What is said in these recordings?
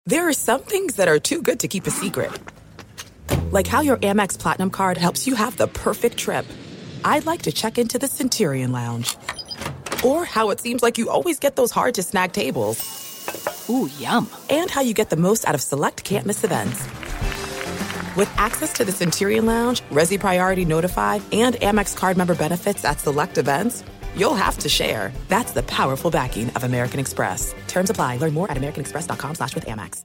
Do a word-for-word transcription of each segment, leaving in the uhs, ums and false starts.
There are some things that are too good to keep a secret. Like how your Amex Platinum card helps you have the perfect trip. I'd like to check into the Centurion Lounge. Or how it seems like you always get those hard-to-snag tables. Ooh, yum. And how you get the most out of select can't-miss events. With access to the Centurion Lounge, Resi Priority Notified, and Amex card member benefits at select events, you'll have to share. That's the powerful backing of American Express. Terms apply. Learn more at americanexpress.com slash with Amex.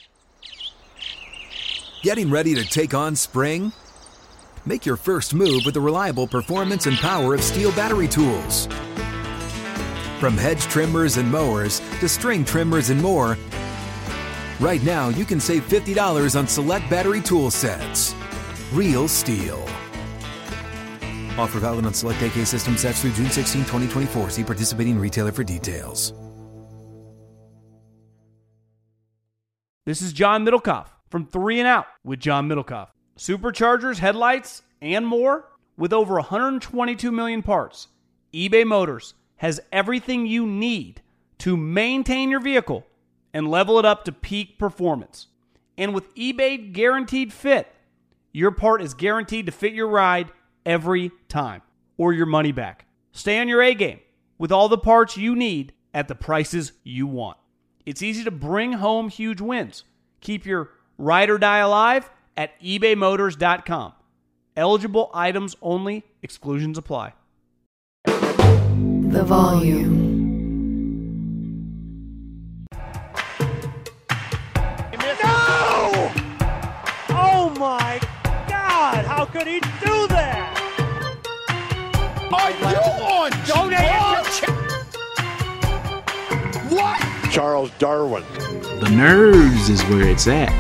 Getting ready to take on spring? Make your first move with the reliable performance and power of Steel battery tools. From hedge trimmers and mowers to string trimmers and more, right now you can save fifty dollars on select battery tool sets. Real Steel. Offer valid on select A K system sets through June sixteenth, twenty twenty-four. See participating retailer for details. This is John Middlecoff from Three and Out with John Middlecoff. Superchargers, headlights, and more. With over one hundred twenty-two million parts, eBay Motors has everything you need to maintain your vehicle and level it up to peak performance. And with eBay Guaranteed Fit, your part is guaranteed to fit your ride every time, or your money back. Stay on your A game with all the parts you need at the prices you want. It's easy to bring home huge wins. Keep your ride or die alive at ebay motors dot com. Eligible items only. Exclusions apply. The volume. No! Oh my God! How could he do that? Are you on Don't answer. What? Charles Darwin. The nerves is where it's at.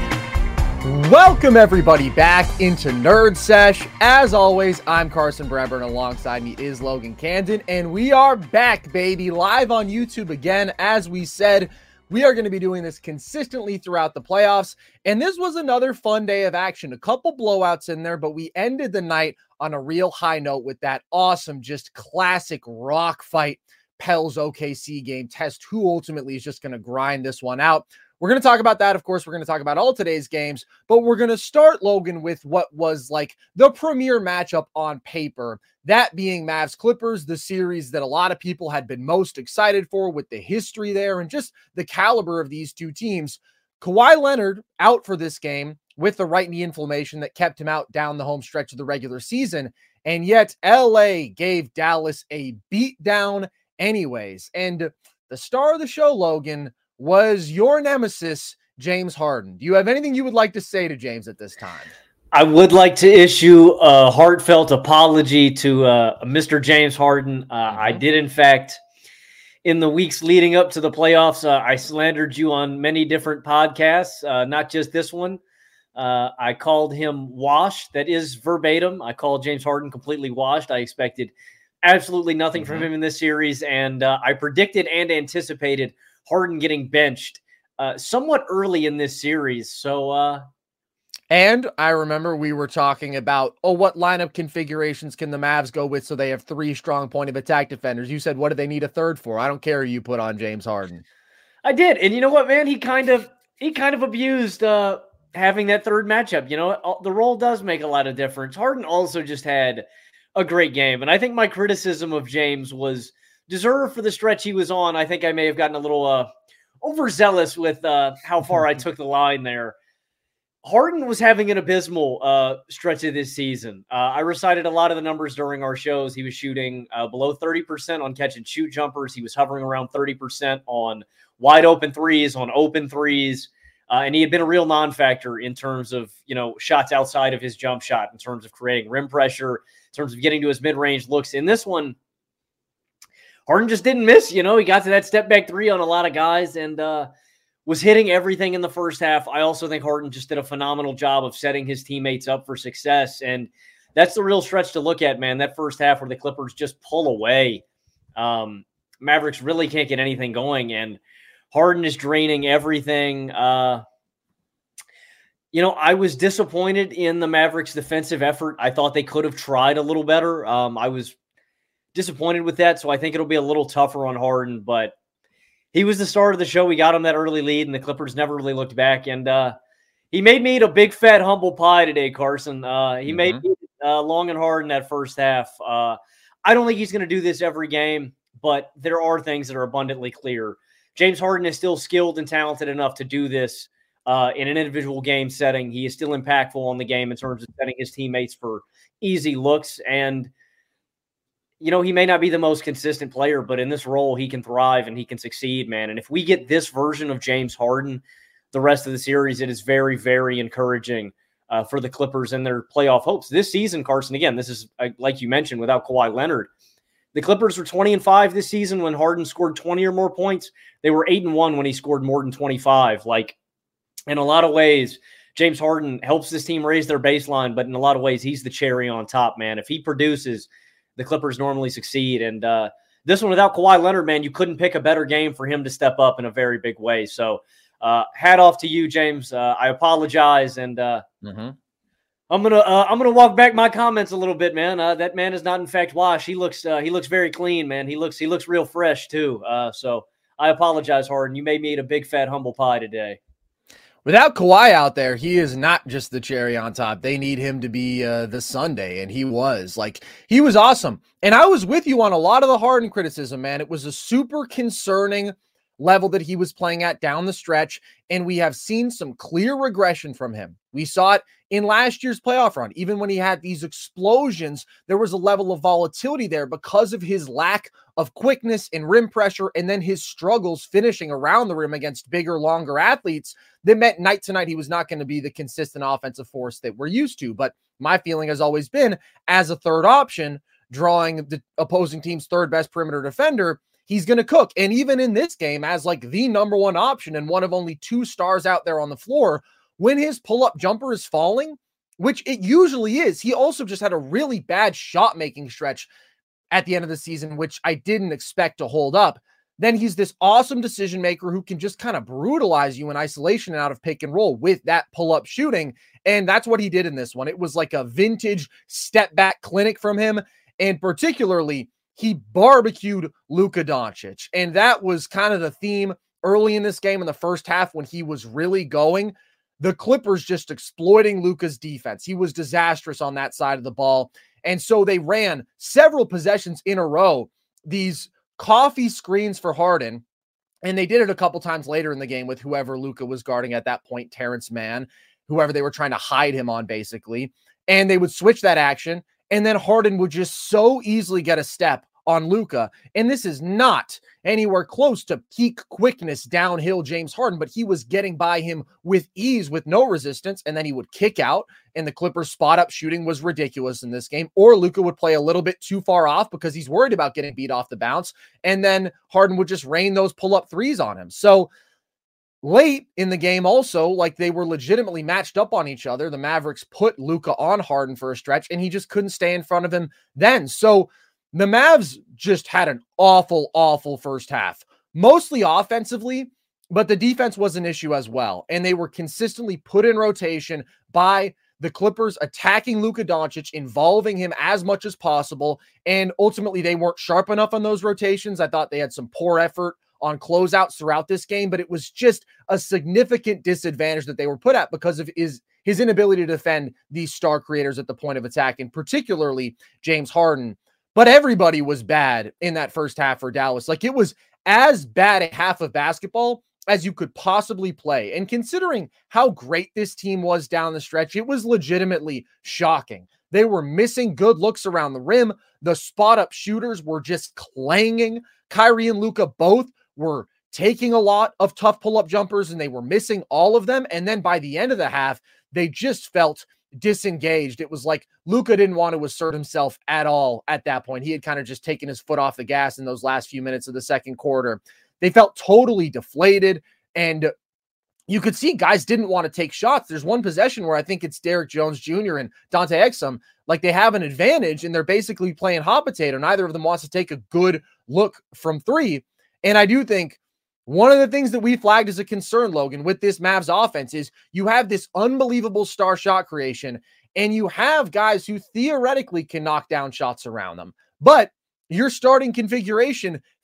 Welcome everybody back into Nerd Sesh. As always, I'm Carson Breber, and alongside me is Logan Camden, and we are back, baby, live on YouTube again. As we said, we are going to be doing this consistently throughout the playoffs, and this was another fun day of action. A couple blowouts in there, but we ended the night on a real high note with that awesome, just classic rock fight Pels O K C game test. Who ultimately is just going to grind this one out? We're going to talk about that. Of course, we're going to talk about all today's games, but we're going to start, Logan, with what was like the premier matchup on paper, that being Mavs Clippers, the series that a lot of people had been most excited for with the history there and just the caliber of these two teams. Kawhi Leonard out for this game with the right knee inflammation that kept him out down the home stretch of the regular season. And yet L A gave Dallas a beatdown anyways. And the star of the show, Logan, was your nemesis, James Harden. Do you have anything you would like to say to James at this time? I would like to issue a heartfelt apology to uh, Mister James Harden. Uh, mm-hmm. I did, in fact, in the weeks leading up to the playoffs, uh, I slandered you on many different podcasts, uh, not just this one. Uh, I called him washed. That is verbatim. I called James Harden completely washed. I expected absolutely nothing mm-hmm. from him in this series, and uh, I predicted and anticipated Harden getting benched uh, somewhat early in this series. So, uh, and I remember we were talking about, oh, what lineup configurations can the Mavs go with so they have three strong point of attack defenders? You said, what do they need a third for? I don't care who you put on James Harden. I did. And you know what, man? He kind of, he kind of abused uh, having that third matchup. You know, the role does make a lot of difference. Harden also just had a great game. And I think my criticism of James was deserved for the stretch he was on. I think I may have gotten a little uh, overzealous with uh, how far I took the line there. Harden was having an abysmal uh, stretch of this season. Uh, I recited a lot of the numbers during our shows. He was shooting uh, below thirty percent on catch and shoot jumpers. He was hovering around thirty percent on wide open threes, on open threes. Uh, and he had been a real non-factor in terms of, you know, shots outside of his jump shot, in terms of creating rim pressure, in terms of getting to his mid-range looks. In this one, Harden just didn't miss. You know, he got to that step back three on a lot of guys and uh, was hitting everything in the first half. I also think Harden just did a phenomenal job of setting his teammates up for success. And that's the real stretch to look at, man. That first half where the Clippers just pull away. Um, Mavericks really can't get anything going. And Harden is draining everything. Uh, you know, I was disappointed in the Mavericks' defensive effort. I thought they could have tried a little better. Um, I was disappointed with that, so I think it'll be a little tougher on Harden. But he was the star of the show. We got him that early lead, and the Clippers never really looked back. And uh, he made me eat a big, fat, humble pie today, Carson. Uh, he mm-hmm. made me uh, long and hard in that first half. Uh, I don't think he's going to do this every game, but there are things that are abundantly clear. James Harden is still skilled and talented enough to do this uh, in an individual game setting. He is still impactful on the game in terms of setting his teammates for easy looks. And, you know, he may not be the most consistent player, but in this role, he can thrive and he can succeed, man. And if we get this version of James Harden the rest of the series, it is very, very encouraging uh, for the Clippers and their playoff hopes. This season, Carson, again, this is, uh, like you mentioned, without Kawhi Leonard. The Clippers were twenty and five this season when Harden scored twenty or more points. They were eight and one when he scored more than twenty-five. Like, in a lot of ways, James Harden helps this team raise their baseline, but in a lot of ways, he's the cherry on top, man. If he produces, the Clippers normally succeed. And uh, this one without Kawhi Leonard, man, you couldn't pick a better game for him to step up in a very big way. So uh, hat off to you, James. Uh, I apologize. And uh, mm-hmm. I'm going to uh, I'm gonna walk back my comments a little bit, man. Uh, that man is not in fact washed. He looks uh, he looks very clean, man. He looks he looks real fresh too. Uh, so I apologize, Harden. You made me eat a big fat humble pie today. Without Kawhi out there, he is not just the cherry on top. They need him to be uh, the Sunday, and he was. Like, he was awesome. And I was with you on a lot of the Harden criticism, man. It was a super concerning level that he was playing at down the stretch, and we have seen some clear regression from him. We saw it in last year's playoff run. Even when he had these explosions, there was a level of volatility there because of his lack of quickness and rim pressure, and then his struggles finishing around the rim against bigger, longer athletes that meant night to night he was not going to be the consistent offensive force that we're used to. But my feeling has always been, as a third option, drawing the opposing team's third best perimeter defender, he's going to cook. And even in this game, as like the number one option and one of only two stars out there on the floor, when his pull-up jumper is falling, which it usually is, he also just had a really bad shot-making stretch at the end of the season, which I didn't expect to hold up. Then he's this awesome decision maker who can just kind of brutalize you in isolation and out of pick and roll with that pull-up shooting. And that's what he did in this one. It was like a vintage step-back clinic from him. And particularly, he barbecued Luka Doncic. And that was kind of the theme early in this game in the first half when he was really going. The Clippers just exploiting Luka's defense. He was disastrous on that side of the ball. And so they ran several possessions in a row, these coffee screens for Harden. And they did it a couple times later in the game with whoever Luka was guarding at that point, Terrence Mann, whoever they were trying to hide him on, basically. And they would switch that action. And then Harden would just so easily get a step on Luka. And this is not anywhere close to peak quickness downhill James Harden, but he was getting by him with ease, with no resistance. And then he would kick out, and the Clippers spot up shooting was ridiculous in this game. Or Luka would play a little bit too far off because he's worried about getting beat off the bounce. And then Harden would just rain those pull-up threes on him. So late in the game also, like, they were legitimately matched up on each other. The Mavericks put Luka on Harden for a stretch, and he just couldn't stay in front of him then. So the Mavs just had an awful, awful first half, mostly offensively, but the defense was an issue as well. And they were consistently put in rotation by the Clippers attacking Luka Doncic, involving him as much as possible. And ultimately, they weren't sharp enough on those rotations. I thought they had some poor effort on closeouts throughout this game, but it was just a significant disadvantage that they were put at because of his, his inability to defend these star creators at the point of attack, and particularly James Harden. But everybody was bad in that first half for Dallas. Like, it was as bad a half of basketball as you could possibly play. And considering how great this team was down the stretch, it was legitimately shocking. They were missing good looks around the rim. The spot-up shooters were just clanging. Kyrie and Luka both were taking a lot of tough pull-up jumpers, and they were missing all of them. And then by the end of the half, they just felt disengaged. It was like Luka didn't want to assert himself at all at that point. He had kind of just taken his foot off the gas in those last few minutes of the second quarter. They felt totally deflated, and you could see guys didn't want to take shots. There's one possession where I think it's Derrick Jones Junior and Dante Exum, like, they have an advantage and they're basically playing hot potato. Neither of them wants to take a good look from three. And I do think one of the things that we flagged as a concern, Logan, with this Mavs offense is you have this unbelievable star shot creation, and you have guys who theoretically can knock down shots around them. But your starting configuration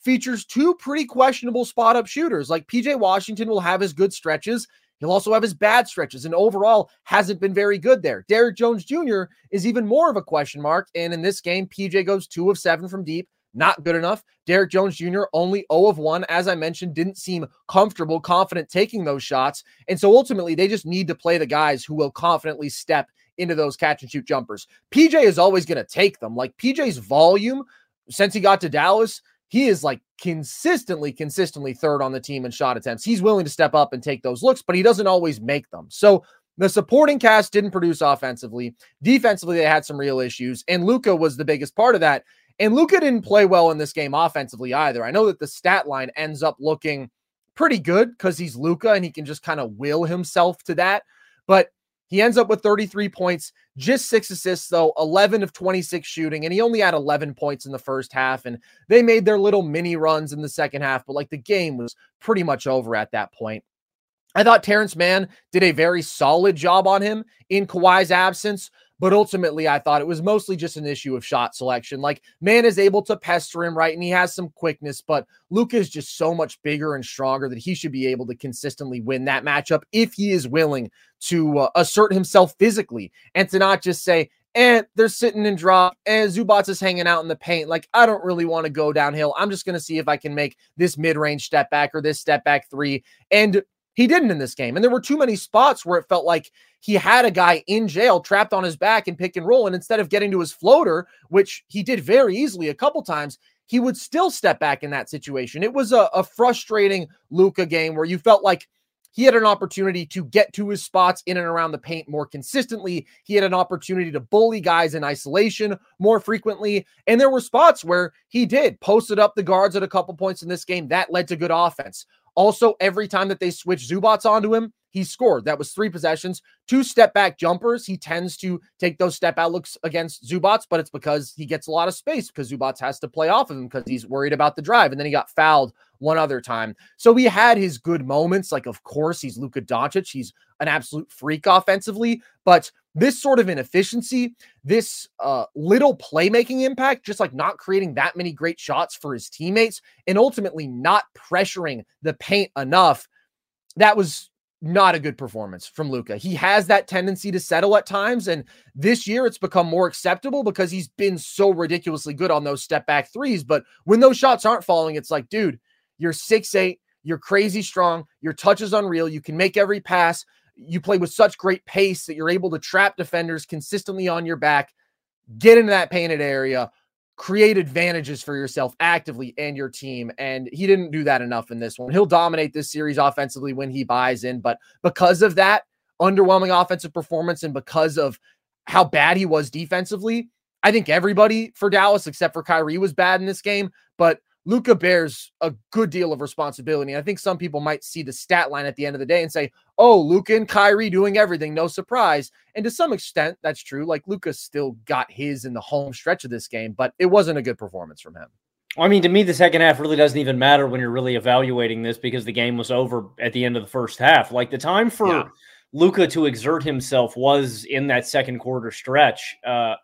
features two pretty questionable spot-up shooters. Like P J Washington will have his good stretches. He'll also have his bad stretches, and overall hasn't been very good there. Derrick Jones Junior is even more of a question mark, and in this game, P J goes two of seven from deep. Not good enough. Derrick Jones Junior only zero of one. As I mentioned, didn't seem comfortable, confident taking those shots. And so ultimately, they just need to play the guys who will confidently step into those catch and shoot jumpers. P J is always going to take them. Like P J's volume, since he got to Dallas, he is like consistently, consistently third on the team in shot attempts. He's willing to step up and take those looks, but he doesn't always make them. So the supporting cast didn't produce offensively. Defensively, they had some real issues, and Luka was the biggest part of that. And Luka didn't play well in this game offensively either. I know that the stat line ends up looking pretty good because he's Luka and he can just kind of will himself to that. But he ends up with thirty-three points, just six assists, though, eleven of twenty-six shooting, and he only had eleven points in the first half, and they made their little mini runs in the second half, but like the game was pretty much over at that point. I thought Terrence Mann did a very solid job on him in Kawhi's absence, but ultimately I thought it was mostly just an issue of shot selection. Like Mann is able to pester him, right? And he has some quickness, but Luka is just so much bigger and stronger that he should be able to consistently win that matchup if he is willing to uh, assert himself physically and to not just say, eh, they're sitting and drop, and Zubac is hanging out in the paint. Like, I don't really want to go downhill. I'm just going to see if I can make this mid-range step back or this step back three. And he didn't in this game. And there were too many spots where it felt like he had a guy in jail trapped on his back and pick and roll. And instead of getting to his floater, which he did very easily a couple times, he would still step back in that situation. It was a, a frustrating Luka game where you felt like he had an opportunity to get to his spots in and around the paint more consistently. He had an opportunity to bully guys in isolation more frequently. And there were spots where he did posted up the guards at a couple points in this game. That led to good offense. Also, every time that they switched Zubac onto him, he scored. That was three possessions, two step-back jumpers. He tends to take those step-out looks against Zubac, but it's because he gets a lot of space because Zubac has to play off of him because he's worried about the drive. And then he got fouled one other time. So he had his good moments. Like, of course, he's Luka Doncic. He's an absolute freak offensively. But this sort of inefficiency, this uh, little playmaking impact, just like not creating that many great shots for his teammates and ultimately not pressuring the paint enough, that was not a good performance from Luka. He has that tendency to settle at times, and this year it's become more acceptable because he's been so ridiculously good on those step back threes. But when those shots aren't falling, it's like, dude, you're six eight, you're crazy strong, your touch is unreal, you can make every pass, you play with such great pace that you're able to trap defenders consistently on your back, get into that painted area, create advantages for yourself actively and your team. And he didn't do that enough in this one. He'll dominate this series offensively when he buys in, but because of that underwhelming offensive performance and because of how bad he was defensively, I think everybody for Dallas except for Kyrie was bad in this game, but Luka bears a good deal of responsibility. I think some people might see the stat line at the end of the day and say, oh, Luka and Kyrie doing everything, no surprise. And to some extent, that's true. Like, Luka still got his in the home stretch of this game, but it wasn't a good performance from him. I mean, to me, the second half really doesn't even matter when you're really evaluating this because the game was over at the end of the first half. Like, the time for yeah. Luka to exert himself was in that second quarter stretch. Uh,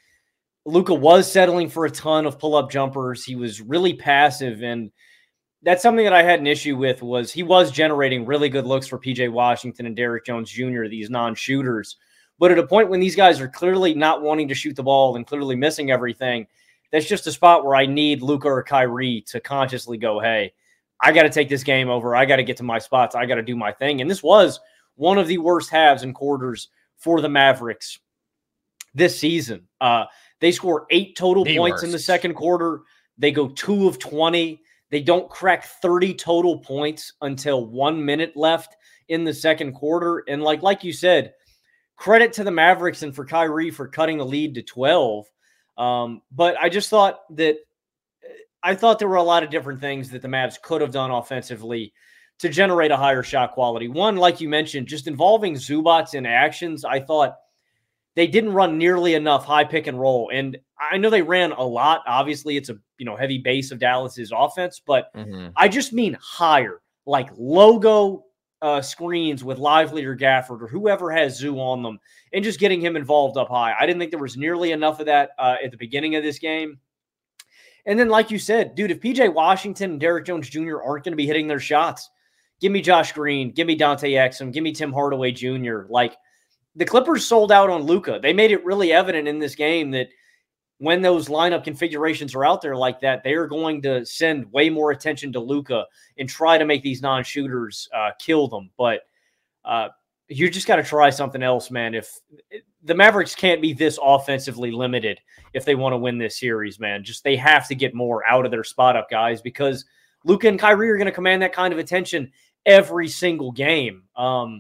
Luka was settling for a ton of pull-up jumpers. He was really passive, and that's something that I had an issue with was he was generating really good looks for P J Washington and Derrick Jones Junior, these non-shooters. But at a point when these guys are clearly not wanting to shoot the ball and clearly missing everything, that's just a spot where I need Luka or Kyrie to consciously go, hey, I got to take this game over. I got to get to my spots. I got to do my thing. And this was one of the worst halves and quarters for the Mavericks this season. Uh, They score eight total the points worst. in the second quarter. They go two of twenty. They don't crack thirty total points until one minute left in the second quarter. And like, like you said, credit to the Mavericks and for Kyrie for cutting the lead to twelve. Um, but I just thought that I thought there were a lot of different things that the Mavs could have done offensively to generate a higher shot quality. One, like you mentioned, just involving Zubac in actions, I thought they didn't run nearly enough high pick and roll. And I know they ran a lot. Obviously, it's a you know heavy base of Dallas's offense, but mm-hmm. I just mean higher, like logo uh, screens with Lively or Gafford or whoever has Zoo on them and just getting him involved up high. I didn't think there was nearly enough of that uh, at the beginning of this game. And then, like you said, dude, if P J Washington and Derrick Jones Junior aren't going to be hitting their shots, give me Josh Green, give me Dante Exum, give me Tim Hardaway Junior Like, the Clippers sold out on Luka. They made it really evident in this game that when those lineup configurations are out there like that, they are going to send way more attention to Luka and try to make these non-shooters uh, kill them. But uh, you just got to try something else, man. If the Mavericks can't be this offensively limited if they want to win this series, man, just they have to get more out of their spot up guys, because Luka and Kyrie are going to command that kind of attention every single game. Um,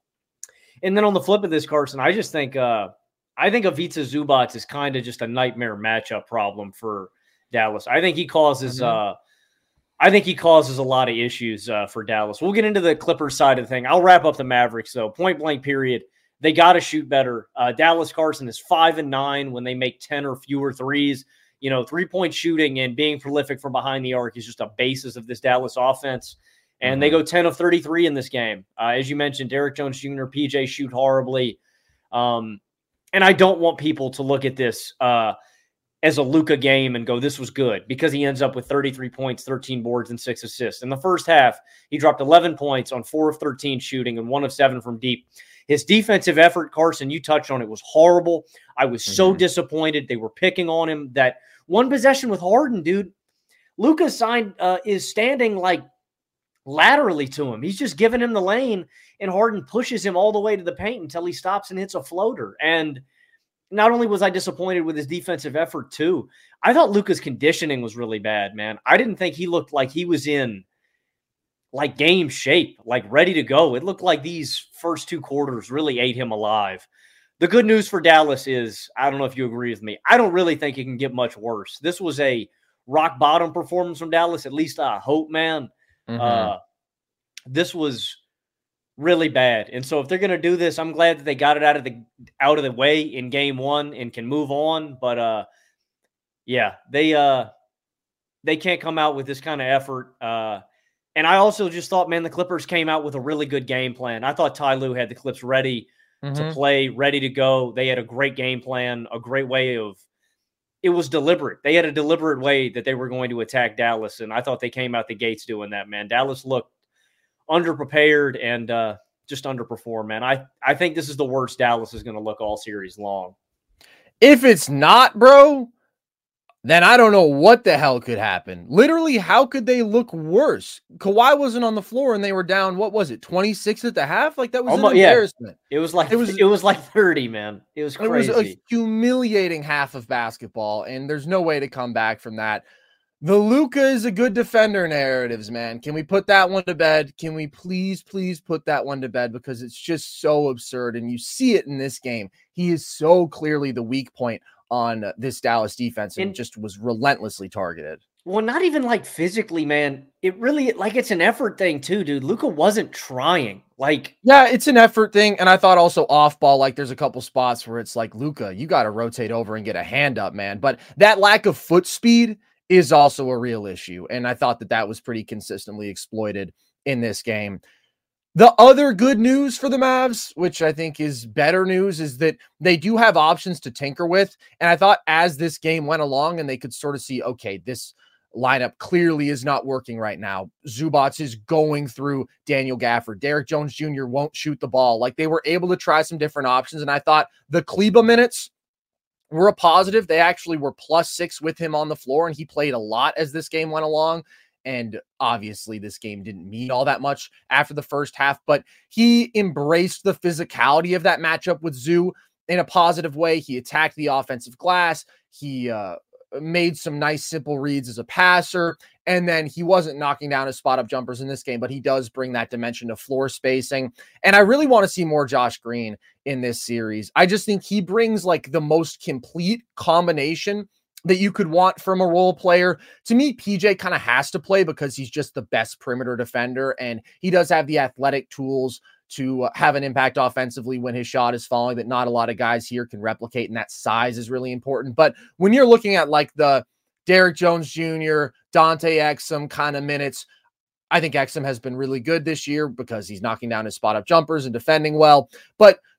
and then on the flip of this, Carson, I just think uh, I think Ivica Zubac is kind of just a nightmare matchup problem for Dallas. I think he causes mm-hmm. uh, I think he causes a lot of issues uh, for Dallas. We'll get into the Clippers side of the thing. I'll wrap up the Mavericks, though. Point blank period. They got to shoot better. Uh, Dallas, Carson, is five and nine when they make ten or fewer threes. You know, three-point shooting and being prolific from behind the arc is just a basis of this Dallas offense. And mm-hmm. they go ten of thirty-three in this game. Uh, as you mentioned, Derrick Jones Junior, P J shoot horribly. Um, and I don't want people to look at this uh, as a Luka game and go, this was good, because he ends up with thirty-three points, thirteen boards, and six assists. In the first half, he dropped eleven points on four of thirteen shooting and one of seven from deep. His defensive effort, Carson, you touched on it, was horrible. I was mm-hmm. so disappointed. They were picking on him. That one possession with Harden, dude, Luka signed uh, is standing like laterally to him. He's just giving him the lane, and Harden pushes him all the way to the paint until he stops and hits a floater. And not only was I disappointed with his defensive effort, too, I thought Luka's conditioning was really bad, man. I didn't think he looked like he was in like game shape, like ready to go. It looked like these first two quarters really ate him alive. The good news for Dallas is, I don't know if you agree with me, I don't really think it can get much worse. This was a rock bottom performance from Dallas. At least I hope, man. Mm-hmm. Uh, this was really bad. And so if they're going to do this, I'm glad that they got it out of the, out of the way in game one and can move on. But uh, yeah, they, uh, they can't come out with this kind of effort. Uh, And I also just thought, man, the Clippers came out with a really good game plan. I thought Ty Lue had the Clips ready mm-hmm. to play, ready to go. They had a great game plan, a great way of – it was deliberate. They had a deliberate way that they were going to attack Dallas, and I thought they came out the gates doing that, man. Dallas looked underprepared and uh, just underperformed, man. I, I think this is the worst Dallas is going to look all series long. If it's not, bro – then I don't know what the hell could happen. Literally, how could they look worse? Kawhi wasn't on the floor and they were down, what was it, twenty-six at the half? Like, that was Almost, an embarrassment. Yeah. It was like it was, it was like thirty, man. It was crazy. It was a humiliating half of basketball, and there's no way to come back from that. The Luka is a good defender narratives, man. Can we put that one to bed? Can we please, please put that one to bed? Because it's just so absurd, and you see it in this game. He is so clearly the weak point on this Dallas defense, and, and just was relentlessly targeted. Well, not even like physically, man. It really, like, it's an effort thing too, dude. Luka wasn't trying. Like, yeah, it's an effort thing. And I thought also off ball, like there's a couple spots where it's like, Luka, you got to rotate over and get a hand up, man. But that lack of foot speed is also a real issue. And I thought that that was pretty consistently exploited in this game. The other good news for the Mavs, which I think is better news, is that they do have options to tinker with. And I thought as this game went along and they could sort of see, okay, this lineup clearly is not working right now. Zubac is going through Daniel Gafford. Derrick Jones Junior won't shoot the ball. Like, they were able to try some different options. And I thought the Kleba minutes were a positive. They actually were plus six with him on the floor, and he played a lot as this game went along. And obviously this game didn't mean all that much after the first half, but he embraced the physicality of that matchup with Zoo in a positive way. He attacked the offensive glass. He uh, made some nice, simple reads as a passer. And then he wasn't knocking down his spot up jumpers in this game, but he does bring that dimension of floor spacing. And I really want to see more Josh Green in this series. I just think he brings like the most complete combination that you could want from a role player. To me, P J kind of has to play because he's just the best perimeter defender, and he does have the athletic tools to have an impact offensively when his shot is falling that not a lot of guys here can replicate, and that size is really important. But when you're looking at like the Derrick Jones Junior, Dante Exum kind of minutes, I think Exum has been really good this year because he's knocking down his spot-up jumpers and defending well. But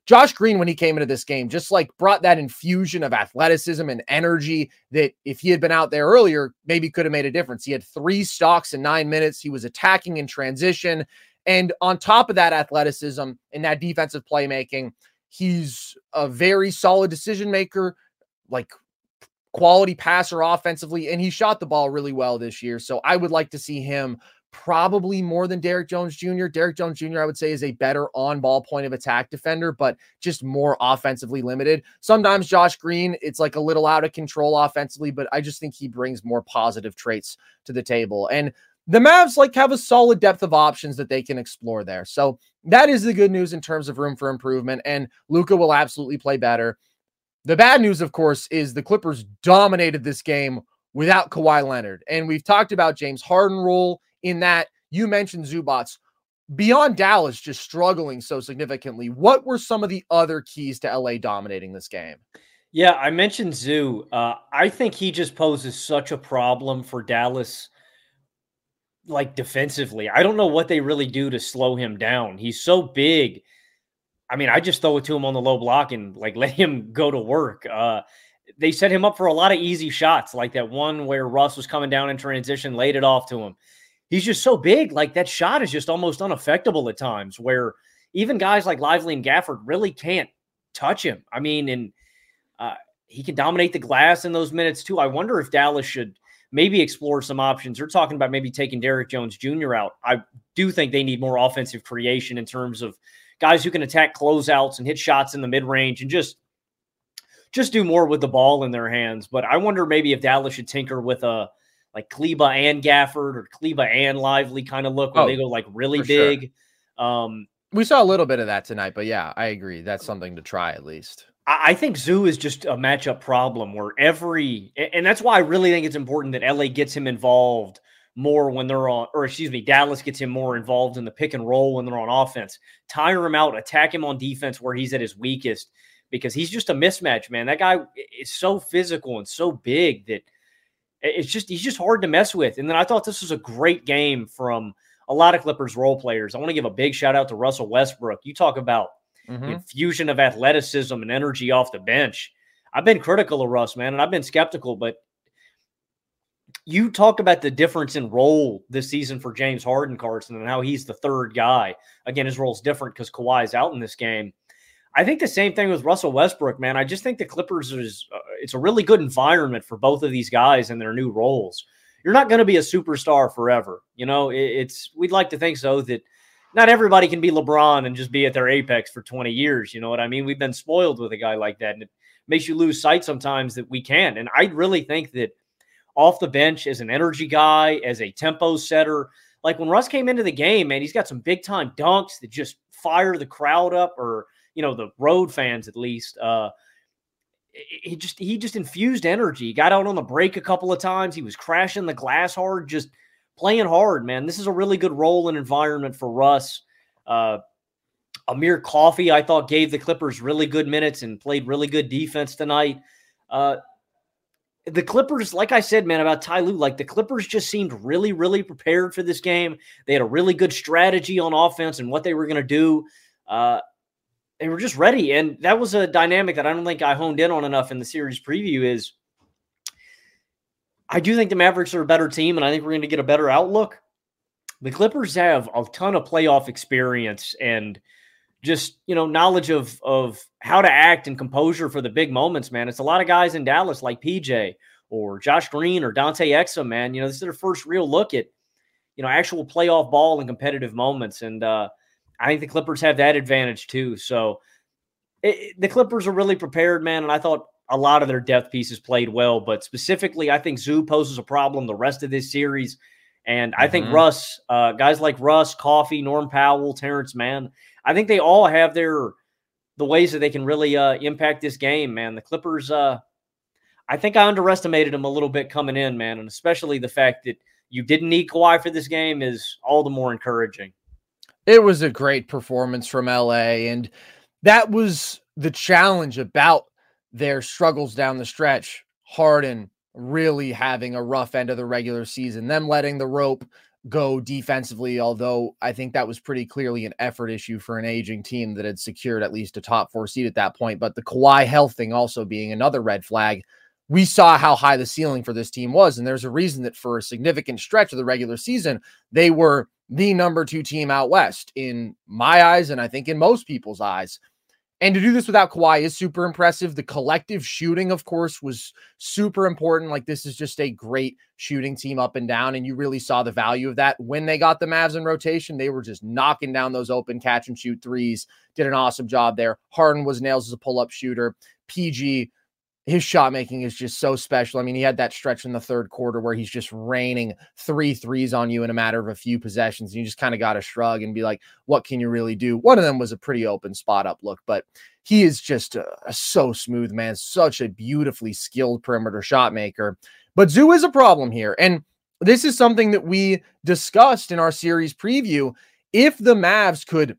Josh Green, when he came into this game, just like brought that infusion of athleticism and energy that if he had been out there earlier, maybe could have made a difference. He had three stocks in nine minutes. He was attacking in transition. And on top of that athleticism and that defensive playmaking, he's a very solid decision maker, like quality passer offensively, and he shot the ball really well this year. So I would like to see him probably more than Derrick Jones Junior Derrick Jones Junior, I would say, is a better on-ball point of attack defender, but just more offensively limited. Sometimes Josh Green, it's like a little out of control offensively, but I just think he brings more positive traits to the table. And the Mavs like have a solid depth of options that they can explore there. So that is the good news in terms of room for improvement, and Luka will absolutely play better. The bad news, of course, is the Clippers dominated this game without Kawhi Leonard. And we've talked about James Harden role in that. You mentioned Zubats. Beyond Dallas just struggling so significantly, what were some of the other keys to L A dominating this game? Yeah, I mentioned Zoo. Uh, I think he just poses such a problem for Dallas, like defensively. I don't know what they really do to slow him down. He's so big. I mean, I just throw it to him on the low block and like let him go to work. Uh, they set him up for a lot of easy shots, like that one where Russ was coming down in transition, laid it off to him. He's just so big. Like that shot is just almost unaffectable at times, where even guys like Lively and Gafford really can't touch him. I mean, and uh, he can dominate the glass in those minutes too. I wonder if Dallas should maybe explore some options. They're talking about maybe taking Derrick Jones Junior out. I do think they need more offensive creation in terms of guys who can attack closeouts and hit shots in the mid-range and just, just do more with the ball in their hands. But I wonder maybe if Dallas should tinker with a like Kleba and Gafford or Kleba and Lively kind of look where oh, they go like really big. Sure. Um, we saw a little bit of that tonight, but yeah, I agree. That's something to try at least. I, I think Zoo is just a matchup problem where every, and that's why I really think it's important that L A gets him involved more when they're on, or excuse me, Dallas gets him more involved in the pick and roll when they're on offense. Tire him out, attack him on defense where he's at his weakest, because he's just a mismatch, man. That guy is so physical and so big that it's just, he's just hard to mess with. And then I thought this was a great game from a lot of Clippers role players. I want to give a big shout out to Russell Westbrook. You talk about mm-hmm. infusion of athleticism and energy off the bench. I've been critical of Russ, man, and I've been skeptical, but you talk about the difference in role this season for James Harden, Carson, and how he's the third guy. Again, his role's different because Kawhi's out in this game. I think the same thing with Russell Westbrook, man. I just think the Clippers is uh, it's a really good environment for both of these guys in their new roles. You're not going to be a superstar forever. You know, it, it's we'd like to think so, that not everybody can be LeBron and just be at their apex for twenty years. You know what I mean? We've been spoiled with a guy like that, and it makes you lose sight sometimes that we can. And I really think that off the bench as an energy guy, as a tempo setter, like when Russ came into the game, man, he's got some big time dunks that just fire the crowd up, or you know, the road fans at least. Uh, he just he just infused energy. He got out on the break a couple of times. He was crashing the glass hard, just playing hard, man. This is a really good role and environment for Russ. Uh, Amir Coffey, I thought, gave the Clippers really good minutes and played really good defense tonight. Uh, the Clippers, like I said, man, about Ty Lue, like the Clippers just seemed really, really prepared for this game. They had a really good strategy on offense and what they were going to do. Uh, They were just ready, and that was a dynamic that I don't think I honed in on enough in the series preview. Is I do think the Mavericks are a better team, and I think we're going to get a better outlook. The Clippers have a ton of playoff experience and just, you know, knowledge of of how to act and composure for the big moments, man. It's a lot of guys in Dallas like P J or Josh Green or Dante Exum, man. You know, this is their first real look at, you know, actual playoff ball and competitive moments, and uh I think the Clippers have that advantage too. So it, the Clippers are really prepared, man. And I thought a lot of their depth pieces played well, but specifically, I think Zoo poses a problem the rest of this series. And I mm-hmm. think Russ, uh, guys like Russ, Coffey, Norm Powell, Terrence Mann, I think they all have their, the ways that they can really uh, impact this game, man. The Clippers, uh, I think I underestimated them a little bit coming in, man. And especially the fact that you didn't need Kawhi for this game is all the more encouraging. It was a great performance from L A, and that was the challenge about their struggles down the stretch. Harden really having a rough end of the regular season, them letting the rope go defensively, although I think that was pretty clearly an effort issue for an aging team that had secured at least a top four seed at that point. But the Kawhi health thing also being another red flag. We saw how high the ceiling for this team was, and there's a reason that for a significant stretch of the regular season, they were the number two team out West in my eyes, and I think in most people's eyes. And to do this without Kawhi is super impressive. The collective shooting, of course, was super important. Like, this is just a great shooting team up and down, and you really saw the value of that. When they got the Mavs in rotation, they were just knocking down those open catch and shoot threes. Did an awesome job there. Harden was nails as a pull-up shooter. P G, his shot making is just so special. I mean, he had that stretch in the third quarter where he's just raining three threes on you in a matter of a few possessions. And you just kind of got to shrug and be like, what can you really do? One of them was a pretty open spot up look, but he is just a, a so smooth, man. Such a beautifully skilled perimeter shot maker. But Zoo is a problem here. And this is something that we discussed in our series preview. If the Mavs could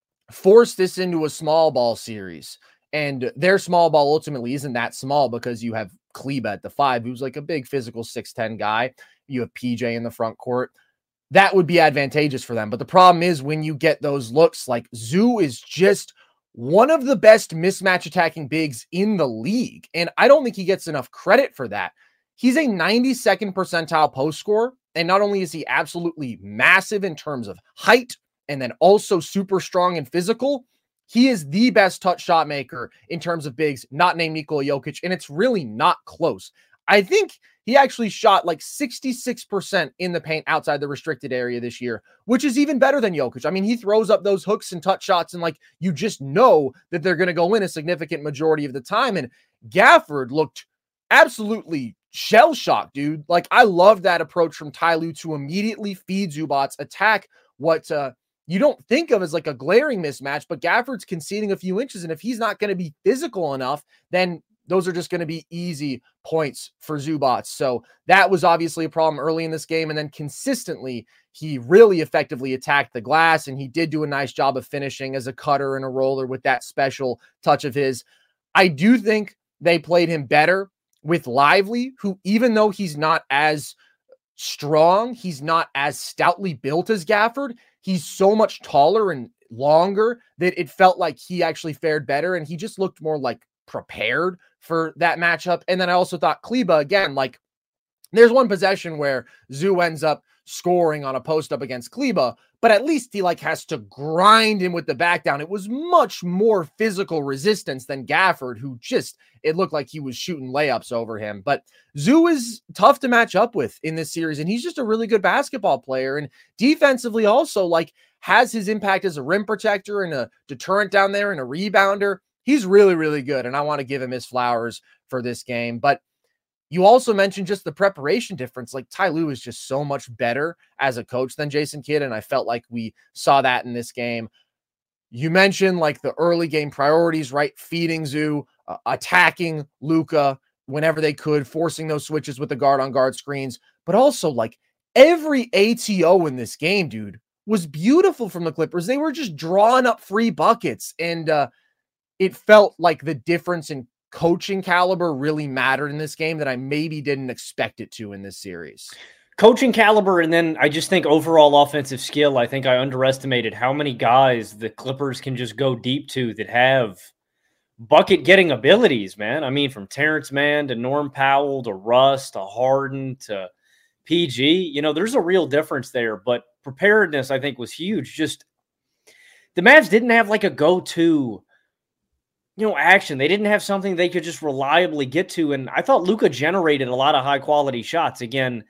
force this into a small ball series, and their small ball ultimately isn't that small because you have Kleber at the five, who's like a big physical six ten guy. You have P J in the front court. That would be advantageous for them. But the problem is when you get those looks, like Zoo is just one of the best mismatch attacking bigs in the league. And I don't think he gets enough credit for that. He's a ninety-second percentile post scorer. And not only is he absolutely massive in terms of height and then also super strong and physical, he is the best touch shot maker in terms of bigs, not named Nikola Jokic, and it's really not close. I think he actually shot like sixty-six percent in the paint outside the restricted area this year, which is even better than Jokic. I mean, he throws up those hooks and touch shots, and like you just know that they're going to go in a significant majority of the time. And Gafford looked absolutely shell-shocked, dude. Like, I love that approach from Ty Lue to immediately feed Zubats, attack what uh, you don't think of as like a glaring mismatch, but Gafford's conceding a few inches. And if he's not going to be physical enough, then those are just going to be easy points for Zubats. So that was obviously a problem early in this game. And then consistently, he really effectively attacked the glass, and he did do a nice job of finishing as a cutter and a roller with that special touch of his. I do think they played him better with Lively, who, even though he's not as strong, he's not as stoutly built as Gafford, he's so much taller and longer that it felt like he actually fared better, and he just looked more like prepared for that matchup. And then I also thought Kleber, again, like there's one possession where Zoo ends up scoring on a post up against Kleber, but at least he like has to grind him with the back down. It was much more physical resistance than Gafford, who just, it looked like he was shooting layups over him. But Zoo is tough to match up with in this series, and he's just a really good basketball player. And defensively also, like, has his impact as a rim protector and a deterrent down there and a rebounder. He's really, really good, and I want to give him his flowers for this game. But you also mentioned just the preparation difference. Like, Ty Lue is just so much better as a coach than Jason Kidd, and I felt like we saw that in this game. You mentioned like the early game priorities, right? Feeding Zoo, uh, attacking Luka whenever they could, forcing those switches with the guard-on-guard screens, but also like every A T O in this game, dude, was beautiful from the Clippers. They were just drawing up free buckets, and uh, it felt like the difference in coaching caliber really mattered in this game that I maybe didn't expect it to in this series. Coaching caliber, and then I just think overall offensive skill. I think I underestimated how many guys the Clippers can just go deep to that have bucket-getting abilities, man. I mean, from Terrence Mann to Norm Powell to Russ to Harden to P G. You know, there's a real difference there, but preparedness, I think, was huge. Just the Mavs didn't have like a go-to, you know, action. They didn't have something they could just reliably get to. And I thought Luka generated a lot of high quality shots. Again,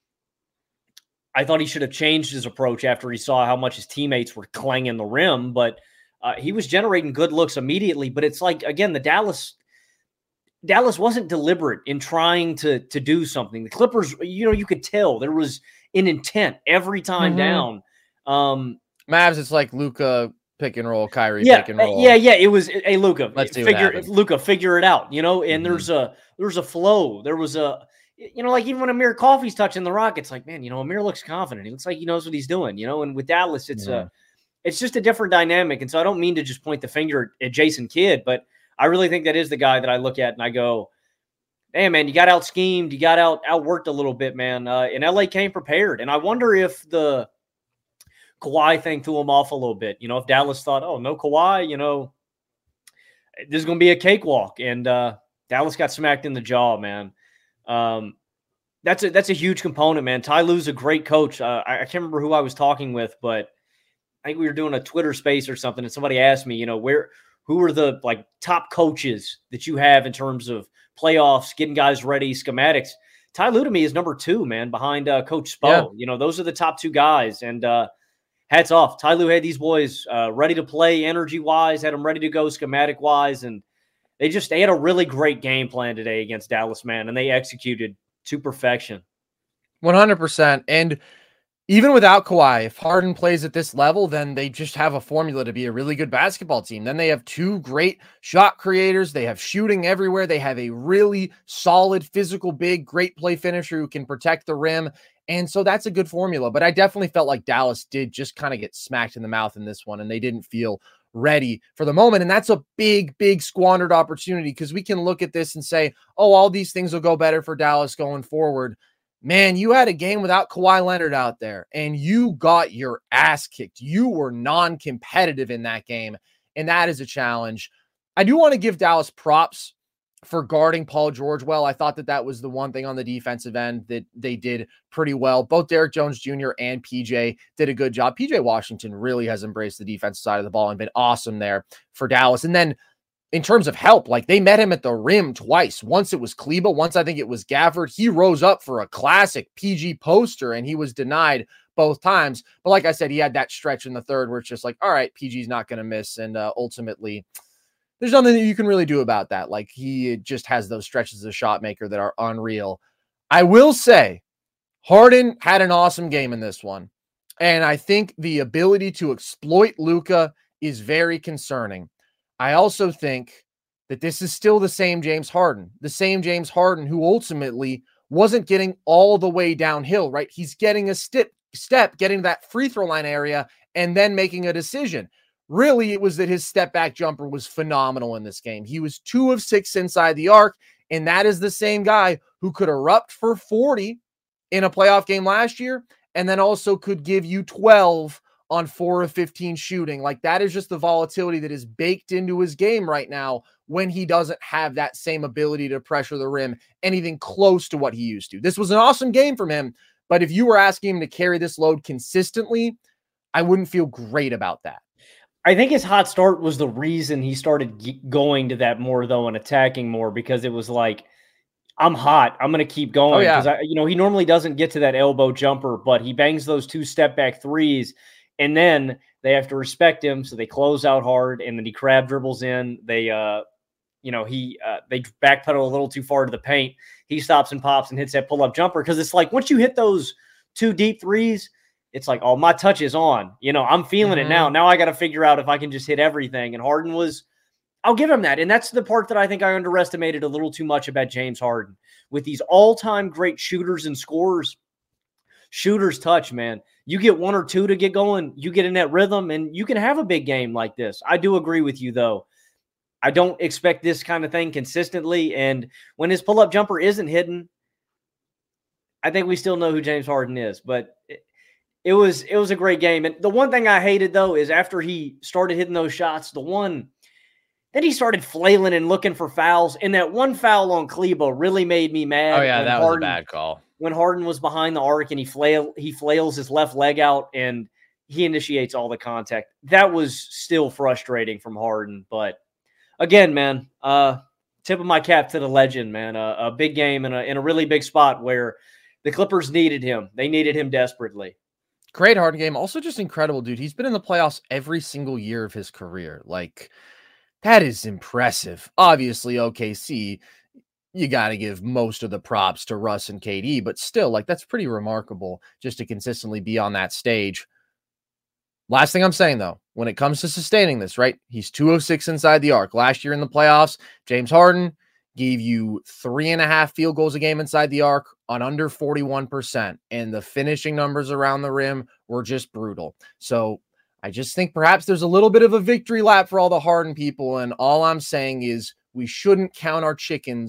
I thought he should have changed his approach after he saw how much his teammates were clanging the rim, but uh, he was generating good looks immediately. But it's like, again, the Dallas, Dallas wasn't deliberate in trying to, to do something. The Clippers, you know, you could tell there was an intent every time mm-hmm. down. Um, Mavs, it's like Luka pick and roll, Kyrie yeah, pick and roll. Yeah, yeah. It was, hey, Luka, Let's see figure, Luka, figure it out, you know, and mm-hmm. there's a, there's a flow. There was a, you know, like even when Amir Coffey's touching the rock, it's like, man, you know, Amir looks confident. He looks like he knows what he's doing, you know, and with Dallas, it's yeah. a, it's just a different dynamic. And so I don't mean to just point the finger at Jason Kidd, but I really think that is the guy that I look at and I go, hey, man, you got out schemed, you got out outworked a little bit, man. Uh, and L A came prepared. And I wonder if the Kawhi thing threw him off a little bit. You know, if Dallas thought, oh, no Kawhi, you know, this is going to be a cakewalk. And uh, Dallas got smacked in the jaw, man. Um, that's a that's a huge component, man. Ty Lue's a great coach. Uh, I, I can't remember who I was talking with, but I think we were doing a Twitter space or something, and somebody asked me, you know, where who are the like top coaches that you have in terms of playoffs, getting guys ready, schematics. Ty Lue to me is number two, man, behind uh, Coach Spo. Yeah. You know, those are the top two guys. And uh, hats off. Ty Lue had these boys uh, ready to play energy-wise, had them ready to go schematic-wise, and they just they had a really great game plan today against Dallas, man, and they executed to perfection. one hundred percent. And even without Kawhi, if Harden plays at this level, then they just have a formula to be a really good basketball team. Then they have two great shot creators. They have shooting everywhere. They have a really solid, physical, big, great play finisher who can protect the rim. And so that's a good formula. But I definitely felt like Dallas did just kind of get smacked in the mouth in this one, and they didn't feel ready for the moment. And that's a big, big squandered opportunity, because we can look at this and say, oh, all these things will go better for Dallas going forward. Man, you had a game without Kawhi Leonard out there, and you got your ass kicked. You were non-competitive in that game, and that is a challenge. I do want to give Dallas props for guarding Paul George well. I thought that that was the one thing on the defensive end that they did pretty well. Both Derrick Jones Junior and P J did a good job. P J Washington really has embraced the defensive side of the ball and been awesome there for Dallas. And then in terms of help, like they met him at the rim twice. Once it was Kleba, once I think it was Gafford. He rose up for a classic P G poster, and he was denied both times. But like I said, he had that stretch in the third where it's just like, all right, P G's not going to miss. And uh, ultimately, there's nothing that you can really do about that. Like, he just has those stretches as a shot maker that are unreal. I will say, Harden had an awesome game in this one. And I think the ability to exploit Luka is very concerning. I also think that this is still the same James Harden, the same James Harden who ultimately wasn't getting all the way downhill, right? He's getting a step, step, getting that free throw line area, and then making a decision. Really, it was that his step back jumper was phenomenal in this game. He was two of six inside the arc, and that is the same guy who could erupt for forty in a playoff game last year, and then also could give you twelve on four of fifteen shooting. Like, that is just the volatility that is baked into his game right now when he doesn't have that same ability to pressure the rim anything close to what he used to. This was an awesome game from him, but if you were asking him to carry this load consistently, I wouldn't feel great about that. I think his hot start was the reason he started going to that more, though, and attacking more, because it was like, I'm hot. I'm going to keep going. Oh, yeah. I, you know, he normally doesn't get to that elbow jumper, but he bangs those two step back threes, and then they have to respect him. So they close out hard, and then he crab dribbles in. They, uh, you know, he, uh, they backpedal a little too far to the paint. He stops and pops and hits that pull up jumper. Cause it's like, once you hit those two deep threes, it's like, oh, my touch is on. You know, I'm feeling mm-hmm. it now. Now I got to figure out if I can just hit everything. And Harden was, I'll give him that. And that's the part that I think I underestimated a little too much about James Harden. With these all-time great shooters and scorers, shooters touch, man. You get one or two to get going, you get in that rhythm, and you can have a big game like this. I do agree with you, though. I don't expect this kind of thing consistently. And when his pull-up jumper isn't hidden, I think we still know who James Harden is. But it, It was it was a great game. And the one thing I hated, though, is after he started hitting those shots, the one then he started flailing and looking for fouls. And that one foul on Kleba really made me mad. Oh, yeah, that Harden, was a bad call. When Harden was behind the arc and he flail he flails his left leg out and he initiates all the contact. That was still frustrating from Harden. But again, man, uh, tip of my cap to the legend, man. Uh, a big game in a, in a really big spot where the Clippers needed him. They needed him desperately. Great Harden game. Also just incredible, dude. He's been in the playoffs every single year of his career. Like, that is impressive. Obviously, O K C, you got to give most of the props to Russ and K D, but still, like, that's pretty remarkable just to consistently be on that stage. Last thing I'm saying, though, when it comes to sustaining this, right? He's two oh six inside the arc. Last year in the playoffs, James Harden gave you three and a half field goals a game inside the arc on under forty-one percent. And the finishing numbers around the rim were just brutal. So I just think perhaps there's a little bit of a victory lap for all the Harden people. And all I'm saying is we shouldn't count our chickens